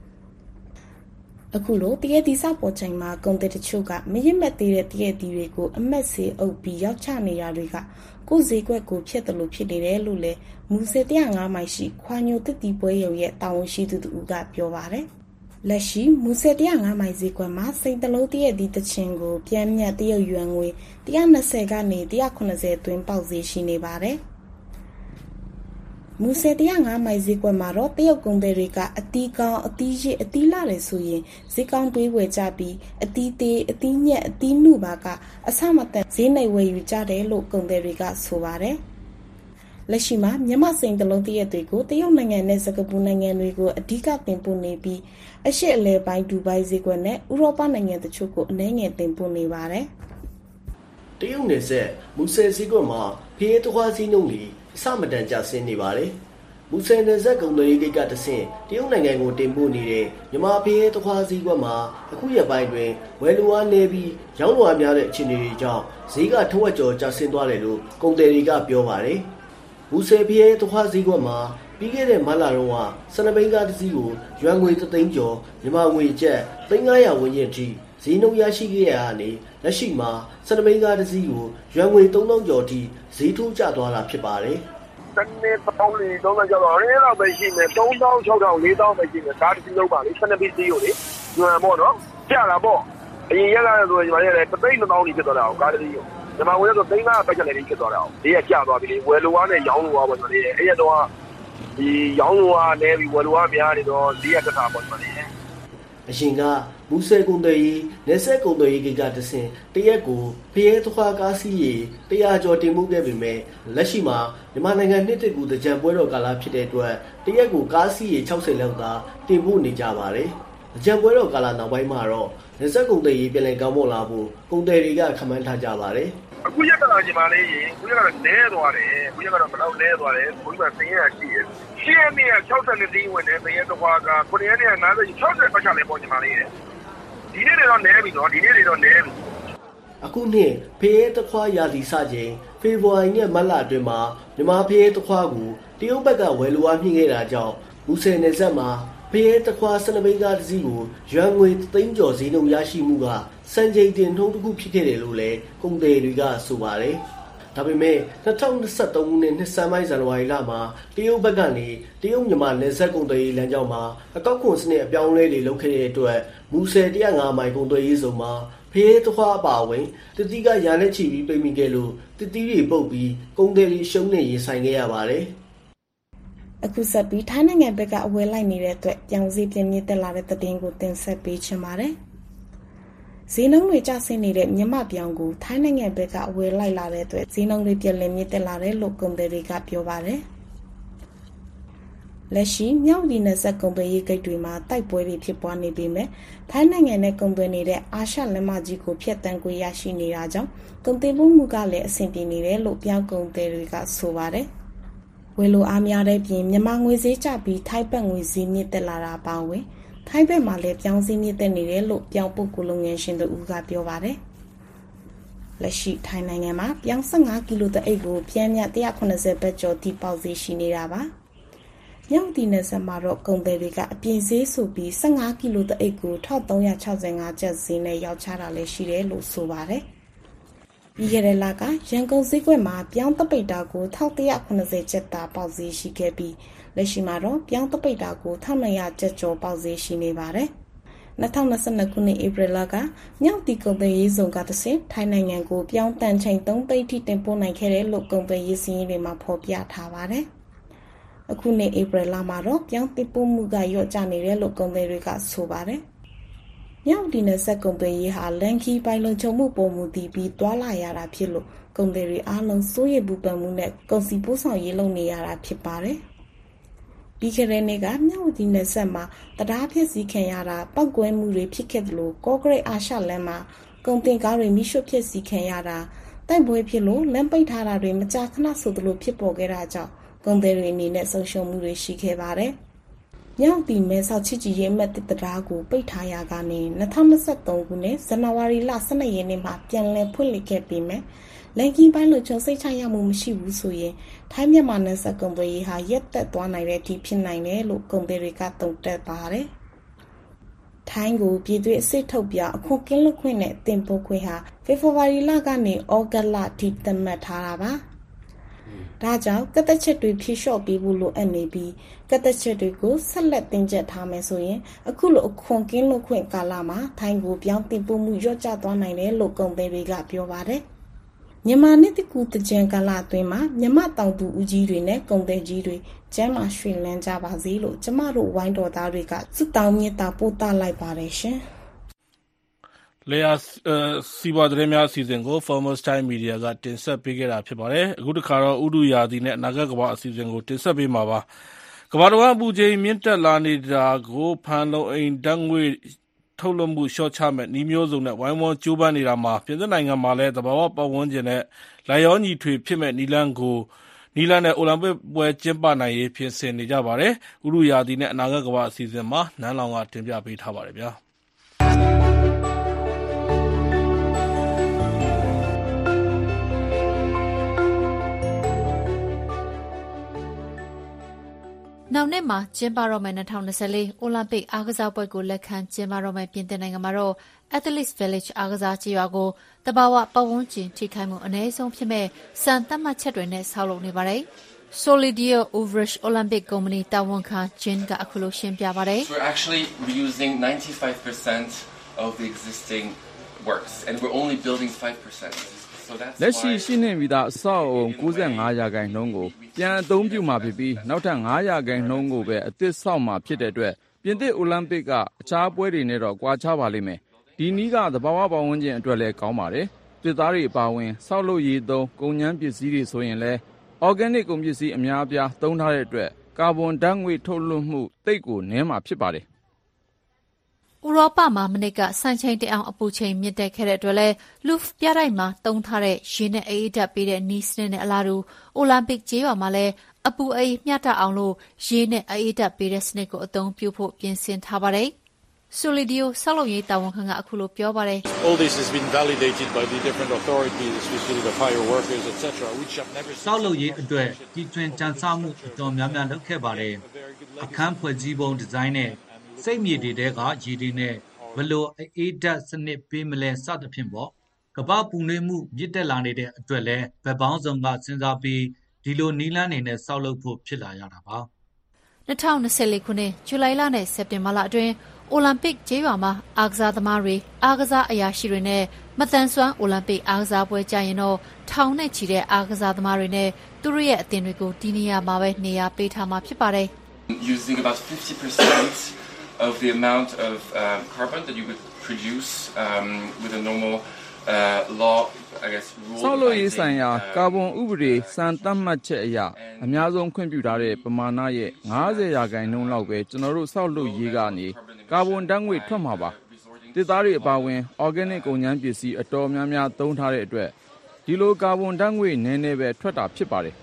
အခုလိုတရက်တီစပေါ်ချိန်မှာကုန်သည်တချို့ကမရစ်မက်သေးတဲ့တရက်တီတွေကိုအမက်စေအုပ်ပြီးရောက်ချနေရတွေကကိုယ်ဈေးကွက်ကိုဖြစ်တယ်လို့ဖြစ်နေတယ်လို့လည်းမူဆယ်၁၀၅မိုင်ရှိခွာညိုတစ်တီပွဲရုံရဲ့တာဝန်ရှိသူတို့ကပြောပါတယ်လက်ရှိမူဆယ်၁၀၅မိုင်ဈေးကွက်မှာစိန်တလုံးတရက်တီတချင်ကိုပြန်မြတ်တရုတ်ယွမ်ငွေ၁၂၀ကနေ၁၇၀သွင်းပေါက်ဈေးရှိနေပါတယ်မူဆယ်၁၀၅မိုင်ဈေးကွက်မှာတော့တရုတ်ကုန်သည်တွေကအတီးကောင်းအတီးရစ်အတီးလာတယ်ဆိုရင်ဈေးကောင်းတွေးဝယ်ကြပြီးအတီးသေးအတီးညက်အတီးနှုပါကအဆမတန်ဈေးနှိမ်ဝယ်ယူကြတယ်လို့ကုန်သည်တွေကဆိုပါတယ်လက်ရှိမှာမြန်မာစိန်တလုံးတရက်တွေကိုတရုတ်နိုင်ငံနဲ့စကာပူနိုင်ငံတွေကိုအဓိကတင်ပို့နေပြီးအရှေ့အလယ်ပိုင်းဒူဘိုင်းဈေးကွက်နဲ့ဥရောပနိုင်ငံတချို့ကိုအနည်းငယ်တင်ပို့နေပါတယ်တရုတ်နယ်စပ်မူဆယ်ဈေးကွက်မှာဖျဲသခွားဈေးနှုန်းတွေအဆမတန်ကျဆင်းနေပါတယ်မူဆယ်နယ်စပ်ကုန်သွယ်ရေးကိစ္စတဆင့်တရုတ်နိုင်ငံကိုတင်ပို့နေတဲ့မြန်မာဖျဲသခွားဈေးကွက်မှာအခုရက်ပိုင်းတွင်ဝယ်လိုအားနည်းပြီးရောင်းလိုအားများတဲ့အခြေအနေတွေကြောင့်ဈေးကထဝက်ကျော်ကျဆင်းသွားတယ်လို့ကုန်သည်တွေကပြောပါတယ်မူဆယ်ဖျဲသခွားဈေးကွက်မှာပြီးခဲ့တဲ့မတ်လတုန်းကစနဘိန်းကားတစ်စီးကိုရွမ်ငွေသသိန်းကျော်မြန်မာငွေကျပ်သိန်း၅ရာဝန်းကျင်ထိဈေးနှုန်းရရှိခဲ့ရတာနဲ့လက်ရှိမှာစနဘိန်းကားတစ်စီးကိုရွမ်ငွေသုံးသောင်းကျော်ထိဈေးထိုးကျသွားတာဖြစ်ပါတယ်တနေ့ပေါင်းလေးသုံးသောင်းကျော်တော့အဲ့တော့ပဲရှိနေသုံးသောင်းခြောက်ထောင်လေးသောင်းပဲရှိနေကားတစ်စီးလုံးပါလေစနဘိန်းစီးကိုလေရွမ်ပေါ့နော်ကျလာပေါ့အရင်ရက်လာဆိုရင်ဒီမှာလည်းတသိန်းနှစ်သောင်းကြီးဖြစ်သွားတာကားတစ်စီးကိုမြန်မာငွေဆိုသိန်း၅ပတ်ချက်လေးဖြစ်သွားတာဈေးကကျသွားပြီလေဝယ်လိုအားနဲ့ရောင်းလိုအားပေါ့လေအဲ့ရတော့ဒီရောင်းလိုအားနဲ့ပြီးဝယ်လိုအားများနေတော့ဈေးကတက်တာပေါ့လေအရင်ကမူဆယ်ကုန်သည်ရေးနယ်စပ်ကုန်သွယ်ရေးကိစ္စတဆင့်တရက်ကိုဖျဲသခွားကားစီးရေတရာကျော်တင်မှုခဲ့ပေမဲ့လက်ရှိမှာမြန်မာနိုင်ငံနှစ်တစ်ကူတကြံပွဲတော်ကာလဖြစ်တဲ့အတွက်တရက်ကိုကားစီးရေ၆၀လောက်သာတင်ပို့နေကြပါတယ်။တကြံပွဲတော်ကာလနောက်ပိုင်းမှာတော့နယ်စပ်ကုန်သည်ရေးပြည်လည်ကောင်းမွန်လာဖို့ကုန်သည်တွေကခန့်မှန်းထားကြပါတယ်။အခုရက်ကလာချိန်မှာလေအခုရက်ကတော့နဲသွားတယ်အခုရက်ကတော့ဘယ်လောက်နဲသွားတယ်ဘုရားသိရရှိရရှင်းနေရ၆၀နှစ်တီးဝင်တယ်ဖျဲသခွားကခုနှစ်ရက်နဲ့၅၀ ၆၀ပတ်ချလေးပေါ်ညီမလေးဒီနေ့တွေတော့နဲပြီနော်ဒီနေ့တွေတော့နဲပြီအခုနှစ်ဖျဲသခွားရာသီစချိန်ဖေဖော်ဝါရီနဲ့မတ်လအတွင်းမှာမြန်မာဖျဲသခွားကိုတရုတ်ဘက်ကဝယ်လိုအားမြင့်ခဲ့တာကြောင့်မူဆယ်နယ်စပ်မှာဖျဲသခွားစနဘိန်းကားတစ်စီးကိုရွမ်ငွေသိန်းကျော်ဈေးနှုန်းရရှိမှုကစံချိန်တင်ထုံးတစ်ခုဖြစ်ခဲ့တယ်လို့လည်းကုန်သည်တွေကဆိုပါတယ်ဒါပေမဲ့၂၀၂၃ခုနှစ်နှစ်ဆန်းပိုင်းဇန်နဝါရီလမှာတရုတ်ဘက်ကနေတရုတ်မြန်မာနယ်စပ်ကုန်သွယ်ရေးလမ်းကြောင်းမှာအကောက်ခွန်စနစ်အပြောင်းအလဲတွေလုပ်ခဲ့တဲ့အတွက်မူဆယ်၁၀၅မိုင်ကုန်သွယ်ရေးစုံမှာဖျဲသခွားအပါအဝင်တတိကရာနဲ့ချီပြီးပိတ်မိခဲ့လို့တတိတွေပုတ်ပြီးကုန်သည်တွေရှုံးနေရင်ဆိုင်ခဲ့ရပါတယ်အခုဆက်ပြီးထိုင်းနိုင်ငံဘက်ကအဝယ်လိုက်နေတဲ့အတွက်ပြောင်းစည်းပြင်းပြတက်လာတဲ့သတင်းကိုတင်ဆက်ပေးချင်ပါတယ်ဈေးနှုန်းတွေကျဆင်းနေတဲ့မြန်မာပြောင်းကိုထိုင်းနိုင်ငံဘက်ကအဝယ်လိုက်လာတဲ့အတွက်ဈေးနှုန်းတွေပြက်လည်မြင့်တက်လာတယ်လို့ကုန်သည်တွေကပြောပါတယ်လက်ရှိမြောက်ဒီနယ်စပ်ကုန်သွယ်ရေးဂိတ်တွေမှာတိုက်ပွဲတွေဖြစ်ပွားနေပေမဲ့ထိုင်းနိုင်ငံနဲ့ကုန်သွယ်နေတဲ့အာရှလက်မကြီးကိုဖျက်ဆီးခွင့်ရရှိနေတာကြောင့်ကုန်သွယ်မှုကလည်းအဆင်ပြေနေတယ်လို့ပြောင်းကုန်သည်တွေကဆိုပါတယ်ဝယ်လိုအားများတဲ့ပြင်မြန်မာငွေဈေးကျပြီးထိုင်းဘတ်ငွေဈေးမြင့်တက်လာတာပါဝင်ထိုင်းဘက်မှာလည်းပြောင်းစည်းမြင့်တက်နေတယ်လို့ပြောင်းပုဂ္ဂိုလ်လုပ်ငန်းရှင်တို့ကပြောပါတယ်လက်ရှိထိုင်းနိုင်ငံမှာပြောင်း십၅ကီလိုတအိတ်ကိုပြင်းမြတ်one hundred eightyဘတ်ကျော်တိပေါက်ဈေးရှိနေတာပါမြောက်ဒီနယ်စပ်မှာတော့ကုန်သည်တွေကအပြည့်ဈေးဆိုပြီး십၅ကီလိုတအိတ်ကိုone thousand three hundred sixty-fiveကျပ်ဈေးနဲ့ရောက်ချတာလည်းရှိတယ်လို့ဆိုပါတယ်ပြီးခဲ့တဲ့လကရန်ကုန်ဈေးကွက်မှာပြောင်းတပိတ်တာကိုone thousand one hundred seventyကျပ်တာပေါက်ဈေးရှိခဲ့ပြီးလက်ရှိမှာတော့ပြောင်းတပိတ်တာကိုone thousand nine hundredကျပ်ကျော်ပေါက်ဈေးရှိနေပါတယ်twenty twenty-twoခုနှစ်ဧပြီလကမြောက်တီကုန်သည်ရေးဆောင်ကတစ်ဆင့်ထိုင်းနိုင်ငံကိုပြောင်းတန်ချိန်threeသိန်းထိတင်ပို့နိုင်ခဲ့တယ်လို့ကုန်သည်ရေးစည်းရင်းတွေမှာဖော်ပြထားပါတယ်။အခုနှစ်ဧပြီလမှာတော့ပြောင်းတင်ပို့မှုကလျော့ကျနေတယ်လို့ကုန်သည်တွေကဆိုပါတယ်။မြောက်တီနယ်စပ်ကုန်သည်ရေးဟာလန်ကီပိုင်လုံခြုံမှုပုံမူတည်ပြီးတွာလာရတာဖြစ်လို့ကုန်သည်တွေအားလုံးစိုးရိမ်ပူပန်မှုနဲ့ကုန်စည်ပို့ဆောင်ရေးလုပ်နေရတာဖြစ်ပါတယ်။ပြီးခဲ့တဲ့နေ့ကမြောက်ဒီနယ်ဆက်မှာတရားဖြစ်စည်းခံရတာပောက်ကွဲမှုတွေဖြစ်ခဲ့တယ်လို့ကော့ဂရိတ်အာရှလမ်းမှာကုန်တင်ကားတွေမိရှုဖြစ်စည်းခံရတာတိုက်ပွဲဖြစ်လို့လမ်းပိတ်ထားတာတွေမကြာခဏဆိုသလိုဖြစ်ပေါ်ခဲ့တာကြောင့်ကုန်သည်တွေအနေနဲ့ဆုံးရှုံးမှုတွေရှိခဲ့ပါတယ်။မြောက်ဒီမဲဆောက်ချစ်ကြည်ရေးမဲ့တစ်တရားကိုပိတ်ထားရကနေtwenty twenty-threeခုနှစ်ဇန်နဝါရီလtwelveရက်နေ့မှာပြန်လည်ဖွင့်လှစ်ခဲ့ပြီးမြဲလန်ကီပိုင်းလို့ချုံစိတ်ချရမှုမရှိဘူးဆိုရင်ထိုင်းမြန်မာနယ်စပ်ကုန်သွယ်ရေးဟာရက်သက်သွားနိုင်တဲ့အထိဖြစ်နိုင်တယ်လို့ကုန်သည်တွေကသုံးသပ်ပါတယ်။ထိုင်းကိုပြည်တွင်းအစစ်ထုတ်ပြအခွန်ကင်းလွတ်ခွင့်နဲ့တင်ပို့ခွင့်ဟာဖေဖော်ဝါရီလကနေဩဂတ်လအထိသတ်မှတ်ထားတာပါ။ဒါကြောင့်ကတ်သက်ချက်တွေဖြေလျှော့ပေးဖို့လိုအပ်နေပြီးကတ်သက်ချက်တွေကိုဆက်လက်တင်ကျက်ထားမယ်ဆိုရင်အခုလိုအခွန်ကင်းလွတ်ခွင့်ကာလမှာထိုင်းကိုပြောင်းတင်ပို့မှုလျော့ကျသွားနိုင်တယ်လို့ကုန်သည်တွေကပြောပါတယ်။မြန်မာနှစ်တကူတကြံကာလအတွင်းမှာမြန်မာတောင်သူဦးကြီးတွေနဲ့ကုန်သည်ကြီးတွေကျမ်းမာရွှင်လန်းကြပါစေလို့ကျမတို့ဝိုင်းတော်သားတွေကဆုတောင်းမြတ်တာပို့သလိုက်ပါတယ်ရှင်။လေယာစီပွားသတင်းများအစီအစဉ်ကို Farmers Time Media ကတင်ဆက်ပေးခဲ့တာဖြစ်ပါတယ်။အခုတစ်ခါတော့ဥတုရာသီနဲ့အနာဂတ်ကမ္ဘာအစီအစဉ်ကိုတင်ဆက်ပေးမှာပါ။ကမ္ဘာတော်အပူချိန်မြင့်တက်လာနေတာကိုဖန်လုံအိမ်ဓာတ်ငွေ့ထုတ်လွှတ်မှုလျှော့ချမဲ့နည်းမျိုးစုံနဲ့ဝိုင်းဝန်းကြိုးပမ်းနေတာမှာပြင်သစ်နိုင်ငံမှာလည်းသဘာဝပတ်ဝန်းကျင်နဲ့လိုက်ရောညီထွေဖြစ်မဲ့နီလန်းကိုနီလန်းနဲ့အိုလံပစ်ပွဲကျင်းပနိုင်ရေးပြင်ဆင်နေကြပါတယ်။ဥရုရာသီနဲ့အနာဂတ်ကမ္ဘာအစီအစဉ်မှာနန်းလောင်ကတင်ပြပေးထားပါတယ်ဗျာ။နောက်နှစ်မှာကျင်းပတော့မယ့်twenty twenty-fourအိုလံပစ်အားကစားပွဲကိုလက်ခံကျင်းပတော့မယ့်ပြင်သစ်နိုင်ငံမှာတော့ Athletes Village အားကစားကြေးရွာကိုတဘာဝပတ်ဝန်းကျင်ထိခိုက်မှုအနည်းဆုံးဖြစ်မဲ့စံသတ်မှတ်ချက်တွေနဲ့ဆောက်လုပ်နေပါတယ်။ Solidio Ouvrish Olympic ကုမ္ပဏီတာဝန်ခံ Jin ကအခုလိုရှင်းပြပါတယ်။ We're actually reusing ninety-five percent of the existing works and we're only building five percent. လက်ရှိရှိနေပြီးသားအဆောက်အအုံninety-fiveရာခိုင်နှုန်းကိုပြန်အသုံးပြုမှာဖြစ်ပြီးနောက်ထပ်fiveရာခိုင်နှုန်းကိုပဲအသစ်ဆောက်မှာဖြစ်တဲ့အတွက်ပြင်သစ်အိုလံပစ်ကအခြားပွဲတွေနဲ့တော့ကွာခြားပါလိမ့်မယ်။ဒီနည်းကသဘာဝပတ်ဝန်းကျင်အတွက်လည်းကောင်းပါတယ်။သစ်သားတွေအပါအဝင်ဆောက်လုပ်ရေးသုံးကုန်ကျန်းပစ္စည်းတွေဆိုရင်လည်း organic ကုန်ပစ္စည်းအများအပြားသုံးထားတဲ့အတွက်ကာဗွန်ဓာတ်ငွေ့ထုတ်လွှတ်မှုသိပ်ကိုနည်းမှာဖြစ်ပါတယ်။ဥရောပမှာမနစ်ကစံချိန်တအောင်အပူချိန်မြင့်တက်ခဲ့တဲ့အတွက်လဲ Louvre ပြတိုက်မှာတုံးထားတဲ့ရေနဲ့အေးဓာတ်ပေးတဲ့နီးစနစ်နဲ့အလားတူအိုလံပစ်ကြေးရွာမှာလဲအပူအေးမျှတအောင်လို့ရေနဲ့အေးဓာတ်ပေးတဲ့စနစ်ကိုအသုံးပြုဖို့ပြင်ဆင်ထားပါတယ်။ Solidio ဆောက်လုပ်ရေးတာဝန်ခံကအခုလိုပြောပါတယ်။ All this has been validated by the different authorities, especially the fire workers, et cetera, which have never ဆောက်လုပ်ရေးအတွက်ဒီတွင်တန်ဆမှုအတော်များများလုပ်ခဲ့ပါတယ်။အခန်းဖွဲ့စည်းပုံဒီဇိုင်းနဲ့စိတ်မြေတွေတဲကရေတွေနဲ့ဘလို့အေးဓာတ်စနစ်ပေးမလဲစသဖြင့်ပေါ့ကမ္ဘာပူနွေးမှုမြင့်တက်လာနေတဲ့အတွက်လဲဗက်ပေါင်းစုံကစဉ်းစားပြီးဒီလိုနီလန်းနေနဲ့ဆောက်လုပ်ဖို့ဖြစ်လာရတာပါ twenty twenty-fourခုနှစ်ဇူလိုင်လနဲ့စက်တင်ဘာလအတွင်းအိုလံပစ်ကျေးရွာမှာအားကစားသမားတွေအားကစားအရာရှိတွေနဲ့မတန်ဆွမ်းအိုလံပစ်အားကစားပွဲကြရင်တော့ထောင်နဲ့ချီတဲ့အားကစားသမားတွေနဲ့သူတို့ရဲ့အသင်းတွေကိုဒီနေရာမှာပဲနေရာပေးထားမှာဖြစ်ပါတယ် Using about fifty percent of the amount of um, carbon that you would produce um, with a normal uh, law, I guess, rule. ဆောက်လုပ်ရေးဆိုင်ရာကာဗွန်ဥပဒေစံသတ်မှတ်ချက်အရအများဆုံးခွင့်ပြုထားတဲ့ပမာဏရဲ့fiftyရာခိုင်နှုန်းလောက်ပဲကျွန်တော်တို့ဆောက်လုပ်ရေးကနေကာဗွန်ဓာတ်ငွေ့ထွက်မှာပါ။တစ်သားတွေအပါအဝင် organic ကုန်ကျန်းပစ္စည်းအတော်များများသုံးထားတဲ့အတွက်ဒီလိုကာဗွန်ဓာတ်ငွေ့နည်းနည်းပဲထွက်တာဖြစ်ပါတယ်။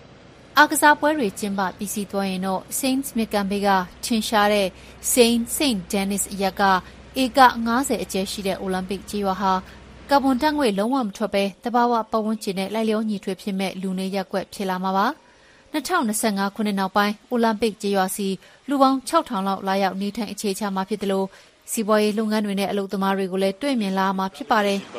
အားကစားပွဲတွေကျင်းပပြီးစီးသွားရင်တော့ Saint မြစ်ကမ်းဘေးကထင်ရှားတဲ့ Saint Saint Denis အရပ်ကဧက၅၀အကျယ်ရှိတဲ့အိုလံပစ်ကြီးရွာဟာကာဗွန်ဓာတ်ငွေ့လုံးဝမထွက်ပဲတဘာဝပတ်ဝန်းကျင်နဲ့လိုက်လျောညီထွေဖြစ်မဲ့လူနေရပ်ကွက်ဖြစ်လာမှာပါ၂၀၂၅ခုနှစ်နောက်ပိုင်းအိုလံပစ်ကြီးရွာစီလူပေါင်း၆ထောင်လောက်လာရောက်နေထိုင်အခြေချမှာဖြစ်တယ်လို့စီးပွားရေးလုပ်ငန်းတွေနဲ့အလုပ်သမားတွေကိုလည်းတွေ့မြင်လာမှာဖြစ်ပါတယ်။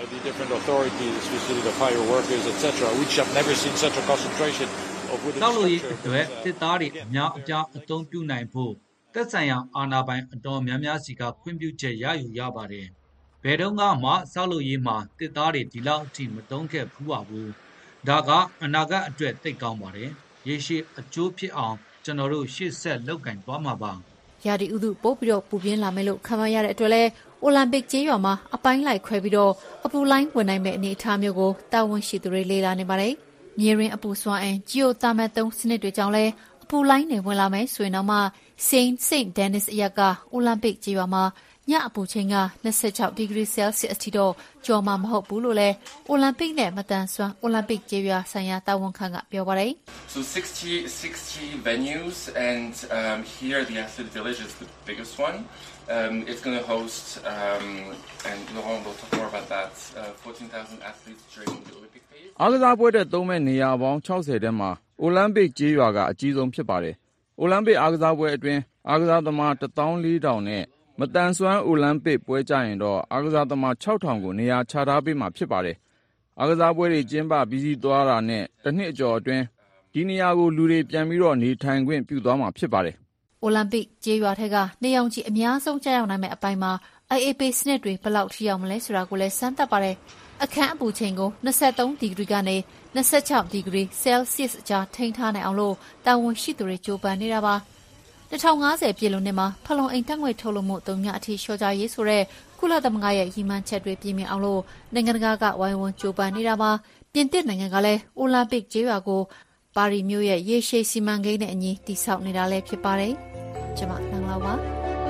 တောက်လို့ရေးအတွက်တစ်သားတွေအများအပြားအသုံးပြုနိုင်ဖို့သက်ဆိုင်ရာအာဏာပိုင်အတော်များများစီကခွင့်ပြုချက်ရယူရပါတယ်။ဘယ်တော့မှဆောက်လုပ်ရေးမှာတစ်သားတွေဒီလောက်အထိမသုံးခဲ့ဘူးပါဘူး။ဒါကအနာဂတ်အတွက်သိကောင်းပါတယ်။ရေရှည်အကျိုးဖြစ်အောင်ကျွန်တော်တို့ရှေ့ဆက်လုပ်ကင်သွားမှာပါ။ရာဒီဥတုပို့ပြီးတော့ပူပြင်းလာမယ်လို့ခံမှန်းရတဲ့အတွက်လဲအိုလံပစ်ကျေးရွာမှာအပိုင်းလိုက်ခွဲပြီးတော့အပူလိုင်းဝင်နိုင်မဲ့အနေအထားမျိုးကိုတာဝန်ရှိသူတွေလေ့လာနေပါတယ်။မြေရင်းအပူစွမ်းအင်ဂျီယိုသာမတ်သုံးစနစ်တွေကြောင့်လဲအပူလိုင်းတွေဝင်လာမယ်ဆိုရင်တော့မှ Saint Saint Denis အရပ်ကအိုလံပစ်ကျေးရွာမှာညအပူချိန်က၂၆ဒီဂရီဆဲလ်ဆီယပ်အထိတော့ကျော်မှာမဟုတ်ဘူးလို့လဲအိုလံပစ်နဲ့မတန်ဆွမ်းအိုလံပစ်ကျေးရွာဆိုင်ရာတာဝန်ခံကပြောပါတယ် So sixty, sixty venues and um, here the Athlete Village is the biggest one. Um, it's going to host, um, and Laurent will talk more about that, uh, fourteen thousand athletes during the Olympic phase. အားကစားပွဲတဲ့သုံးမဲ့နေရာပေါင်း၆၀ထဲမှာအိုလံပစ်ကျေးရွာကအကြီးဆုံးဖြစ်ပါတယ်။အိုလံပစ်အားကစားပွဲအတွင်းအားကစားသမား၁သောင်း၄ထောင်နဲ့မတန်ဆွမ်းအိုလံပစ်ပွဲကြရင်တော့အားကစားသမား၆ထောင်ကိုနေရာချထားပေးမှာဖြစ်ပါတယ်။အားကစားပွဲတွေကျင်းပပြီးစီးသွားတာနဲ့တစ်နှစ်ကျော်အတွင်းဒီနေရာကိုလူတွေပြန်ပြီးတော့နေထိုင်ခွင့်ပြုသွားမှာဖြစ်ပါတယ်။အိုလံပစ်ကျေးရွာထက်ကနေရောင်ခြည်အများဆုံးကြားရောက်နိုင်မယ့်အပိုင်းမှာ I A P စနစ်တွေဘယ်လောက်ထိရောက်မလဲဆိုတာကိုလည်းစမ်းသပ်ပါတယ်။အခန်းအပူချိန်ကို၂၃ဒီဂရီကနေ၂၆ဒီဂရီဆဲလ်ဆီယပ်အကြားထိန်းထားနိုင်အောင်လို့တာဝန်ရှိသူတွေကြိုးပမ်းနေတာပါ။၂၀၅၀ပြည့်လွန်နှစ်မှာဖလုံအိမ်တက်ငွေထုတ်လုပ်မှုသုံးညအထိလျှော့ချရေးဆိုတဲ့ကုလသမဂ္ဂရဲ့ရည်မှန်းချက်တွေပြည့်မြင်အောင်လို့နိုင်ငံတကာကဝိုင်းဝန်းကြိုးပမ်းနေတာပါပြင်သစ်နိုင်ငံကလည်းအိုလံပစ်ကျေးရွာကိုပါရီမြို့ရဲ့ရေရှည်စီမံကိန်းနဲ့အညီတည်ဆောက်နေတာလည်းဖြစ်ပါတယ်ကျွန်မနန်းလာပါ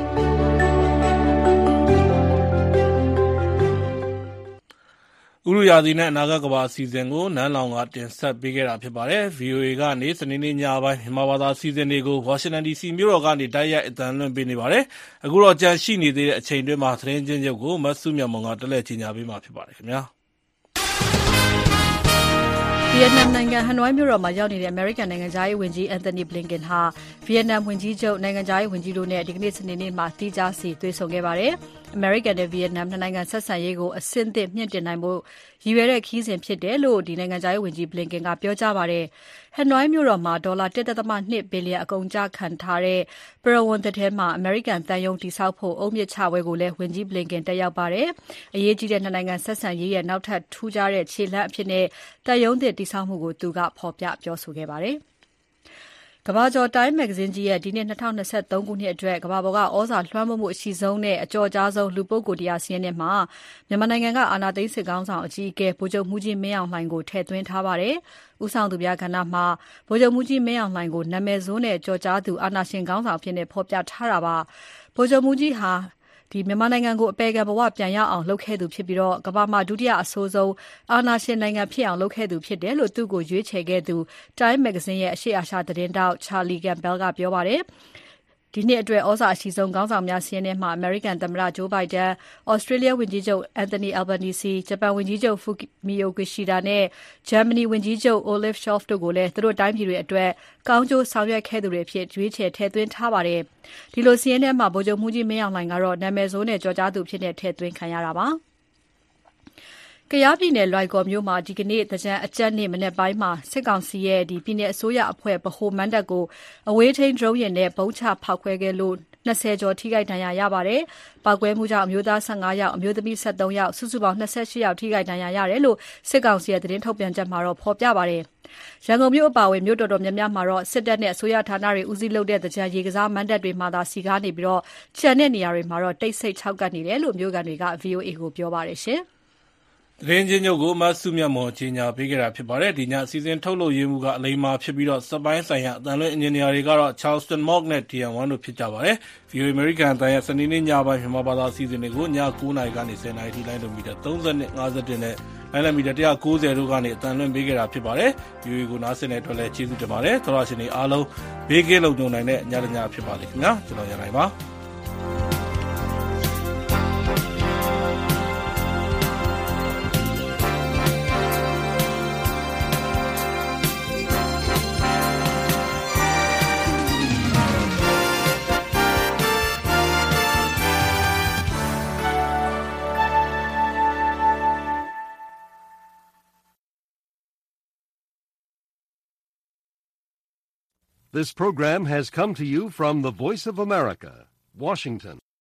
ဥရရာသီနဲ့အနာဂတ်ကဘာအစီအစဉ်ကိုနန်းလောင်ကတင်ဆက်ပေးခဲ့တာဖြစ်ပါတယ်။ V O A ကနေစနေနေ့ညပိုင်းမြန်မာဘာသာအစီအစဉ်တွေကို Washington D C မြို့တော်ကနေတိုက်ရိုက်အသံလွှင့်ပေးနေပါတယ်။အခုတော့ကြန့်ရှိနေသေးတဲ့အချိန်တွင်းမှာသတင်းချင်းချုပ်ကိုမဆုမြတ်မွန်ကတက်လက်ကြီးညာပေးမှာဖြစ်ပါတယ်ခင်ဗျာ။ဗီယက်နမ်နိုင်ငံဟနွိုင်းမြို့တော်မှာရောက်နေတဲ့အမေရိကန်နိုင်ငံသားရေးဝန်ကြီး Anthony Blinken ဟာဗီယက်နမ်ဝန်ကြီးချုပ်နိုင်ငံသားရေးဝန်ကြီးတို့နဲ့ဒီကနေ့စနေနေ့မှာတီးခြားစီတွေ့ဆုံခဲ့ပါတယ်။ အမေရိကန်နဲ့ဗီယက်နမ်နှစ်နိုင်ငံဆက်ဆံရေးကိုအဆင့်သစ်မြှင့်တင်နိုင်ဖို့ရည်ရွယ်တဲ့ခရီးစဉ်ဖြစ်တယ်လို့ဒီနိုင်ငံသားရေးဝန်ကြီး Blinken ကပြောကြားပါတယ်။ဟနွိုင်းမြို့တော်မှာဒေါ်လာ one point two ဘီလီယံအကုန်အကျခံထားတဲ့ပရဝဏ်သစ်ထဲမှာအမေရိကန်သံရုံးတည်ဆောက်ဖို့အုတ်မြစ်ချပွဲကိုလည်းဝန်ကြီး Blinken တက်ရောက်ပါတယ်။အရေးကြီးတဲ့နှစ်နိုင်ငံဆက်ဆံရေးရဲ့နောက်ထပ်ထူးခြားတဲ့ခြေလှမ်းအဖြစ်နဲ့သံရုံးသစ်တည်ဆောက်မှုကိုသူကဖော်ပြပြောဆိုခဲ့ပါတယ်။ကမ္ဘာကျော် Time မဂ္ဂဇင်းကြီးရဲ့ဒီနှစ်twenty twenty-threeခုနှစ်အတွက်ကမ္ဘာပေါ်ကဩဇာလွှမ်းမိုးမှုအရှိဆုံးနဲ့အကျော်ကြားဆုံးလူပုဂ္ဂိုလ်တရားစာရင်းထဲမှာမြန်မာနိုင်ငံကအာဏာသိမ်းစစ်ကောင်ဆောင်အကြီးအကဲဗိုလ်ချုပ်မှူးကြီးမင်းအောင်လှိုင်ကိုထည့်သွင်းထားပါတယ်။ဦးဆောင်သူများကဏ္ဍမှာဗိုလ်ချုပ်မှူးကြီးမင်းအောင်လှိုင်ကိုနာမည်ဆိုးနဲ့ကျော်ကြားသူအာဏာရှင်ခေါင်းဆောင်အဖြစ်နဲ့ဖော်ပြထားတာပါ။ဗိုလ်ချုပ်မှူးကြီးဟာဒီမြန်မာနိုင်ငံကိုအပေကံဘဝပြန်ရောက်အောင်လုပ်ခဲ့သူဖြစ်ပြီးတော့ကမ္ဘာမှာဒုတိယအဆိုးဆုံးအာဏာရှင်နိုင်ငံဖြစ်အောင်လုပ်ခဲ့သူဖြစ်တယ်လို့သူ့ကိုရွေးချယ်ခဲ့သူ Time မဂ္ဂဇင်းရဲ့အရှိအာရှသတင်းတောက် Charlie Campbell ကပြောပါတယ်။ဒီနှစ်အတွက်ဩဇာအရှိဆုံးခေါင်းဆောင်များစီးရင်ထဲမှာ American သမ္မတ Joe Biden, Australia ဝန်ကြီးချုပ် Anthony Albanese, ဂျပန်ဝန်ကြီးချုပ် Fumio Kishida နဲ့ Germany ဝန်ကြီးချုပ် Olaf Scholz တို့ကိုလည်းသူတို့တိုင်းပြည်တွေအတွက်ကောင်းကျိုးဆောင်ရွက်ခဲ့သူတွေအဖြစ်ရွေးချယ်ထည့်သွင်းထားပါတယ်။ဒီလိုစီးရင်ထဲမှာဗိုလ်ချုပ်မှူးကြီးမင်းအောင်လှိုင်ကတော့နာမည်ဆိုးနဲ့ကြော်ကြားသူဖြစ်နေထည့်သွင်းခံရတာပါ။ကယားပြည်နယ်လွိုင်ကော်မြို့မှာဒီကနေ့သကြံအကြက်နေ့မနေ့ပိုင်းမှာစစ်ကောင်စီရဲ့ဒီပြည်နယ်အစိုးရအဖွဲ့ဗဟိုမန္တပ်ကိုအဝေးထိန်း drone ယာဉ်နဲ့ပုံချဖောက်ခွဲခဲ့လို့twentyကျော်ထိခိုက်ဒဏ်ရာရပါတယ်။ပောက်ကွဲမှုကြောင့်အမျိုးသားfifteenယောက်အမျိုးသမီးseventeenယောက်စုစုပေါင်းtwenty-eightယောက်ထိခိုက်ဒဏ်ရာရတယ်လို့စစ်ကောင်စီရဲ့သတင်းထုတ်ပြန်ချက်မှာတော့ဖော်ပြပါတယ်။ရန်ကုန်မြို့အပါအဝင်မြို့တော်တော်များများမှာတော့စစ်တပ်နဲ့အစိုးရဌာနတွေဦးစီးလုပ်တဲ့သကြံရေကစားမန္တပ်တွေမှာသာစီကားနေပြီးတော့ခြံတဲ့နေရာတွေမှာတော့တိတ်ဆိတ်ခြောက်ကပ်နေတယ်လို့မြို့ကန်တွေက V O A ကိုပြောပါတယ်ရှင်။သတင်းချင်းချုပ်ကိုမဆုမြတ်မော်ကြီးညာပေးခဲ့တာဖြစ်ပါတယ်ဒီညအစီအစဉ်ထုတ်လို့ရေးမှုကအလိမ္မာဖြစ်ပြီးတော့စပိုင်းဆိုင်ရာအတန်လွင့်အင်ဂျင်နီယာတွေကတော့ Charleston Mock နဲ့ T M one တို့ဖြစ်ကြပါတယ် V O A American အတန်ရဲ့စနေနေ့ညပိုင်းမြန်မာဘာသာအစီအစဉ်တွေကိုညnineနာရီကနေtenနာရီထိလိုင်းလို့မီတာthirty-two, fiftyနဲ့လိုင်းလံမီတာone ninetyတို့ကနေအတန်လွှင့်ပေးခဲ့တာဖြစ်ပါတယ်။ ဗီအိုအေ ကိုနားဆင်တဲ့အတွက်လည်းကျေးဇူးတင်ပါတယ်။သောရရှင်တွေအားလုံးဘေးကင်းလုံခြုံနိုင်တဲ့ညတညဖြစ်ပါလိမ့်ခင်ဗျာ။ကျွန်တော်ရနိုင်ပါ။ This program has come to you from the Voice of America, Washington.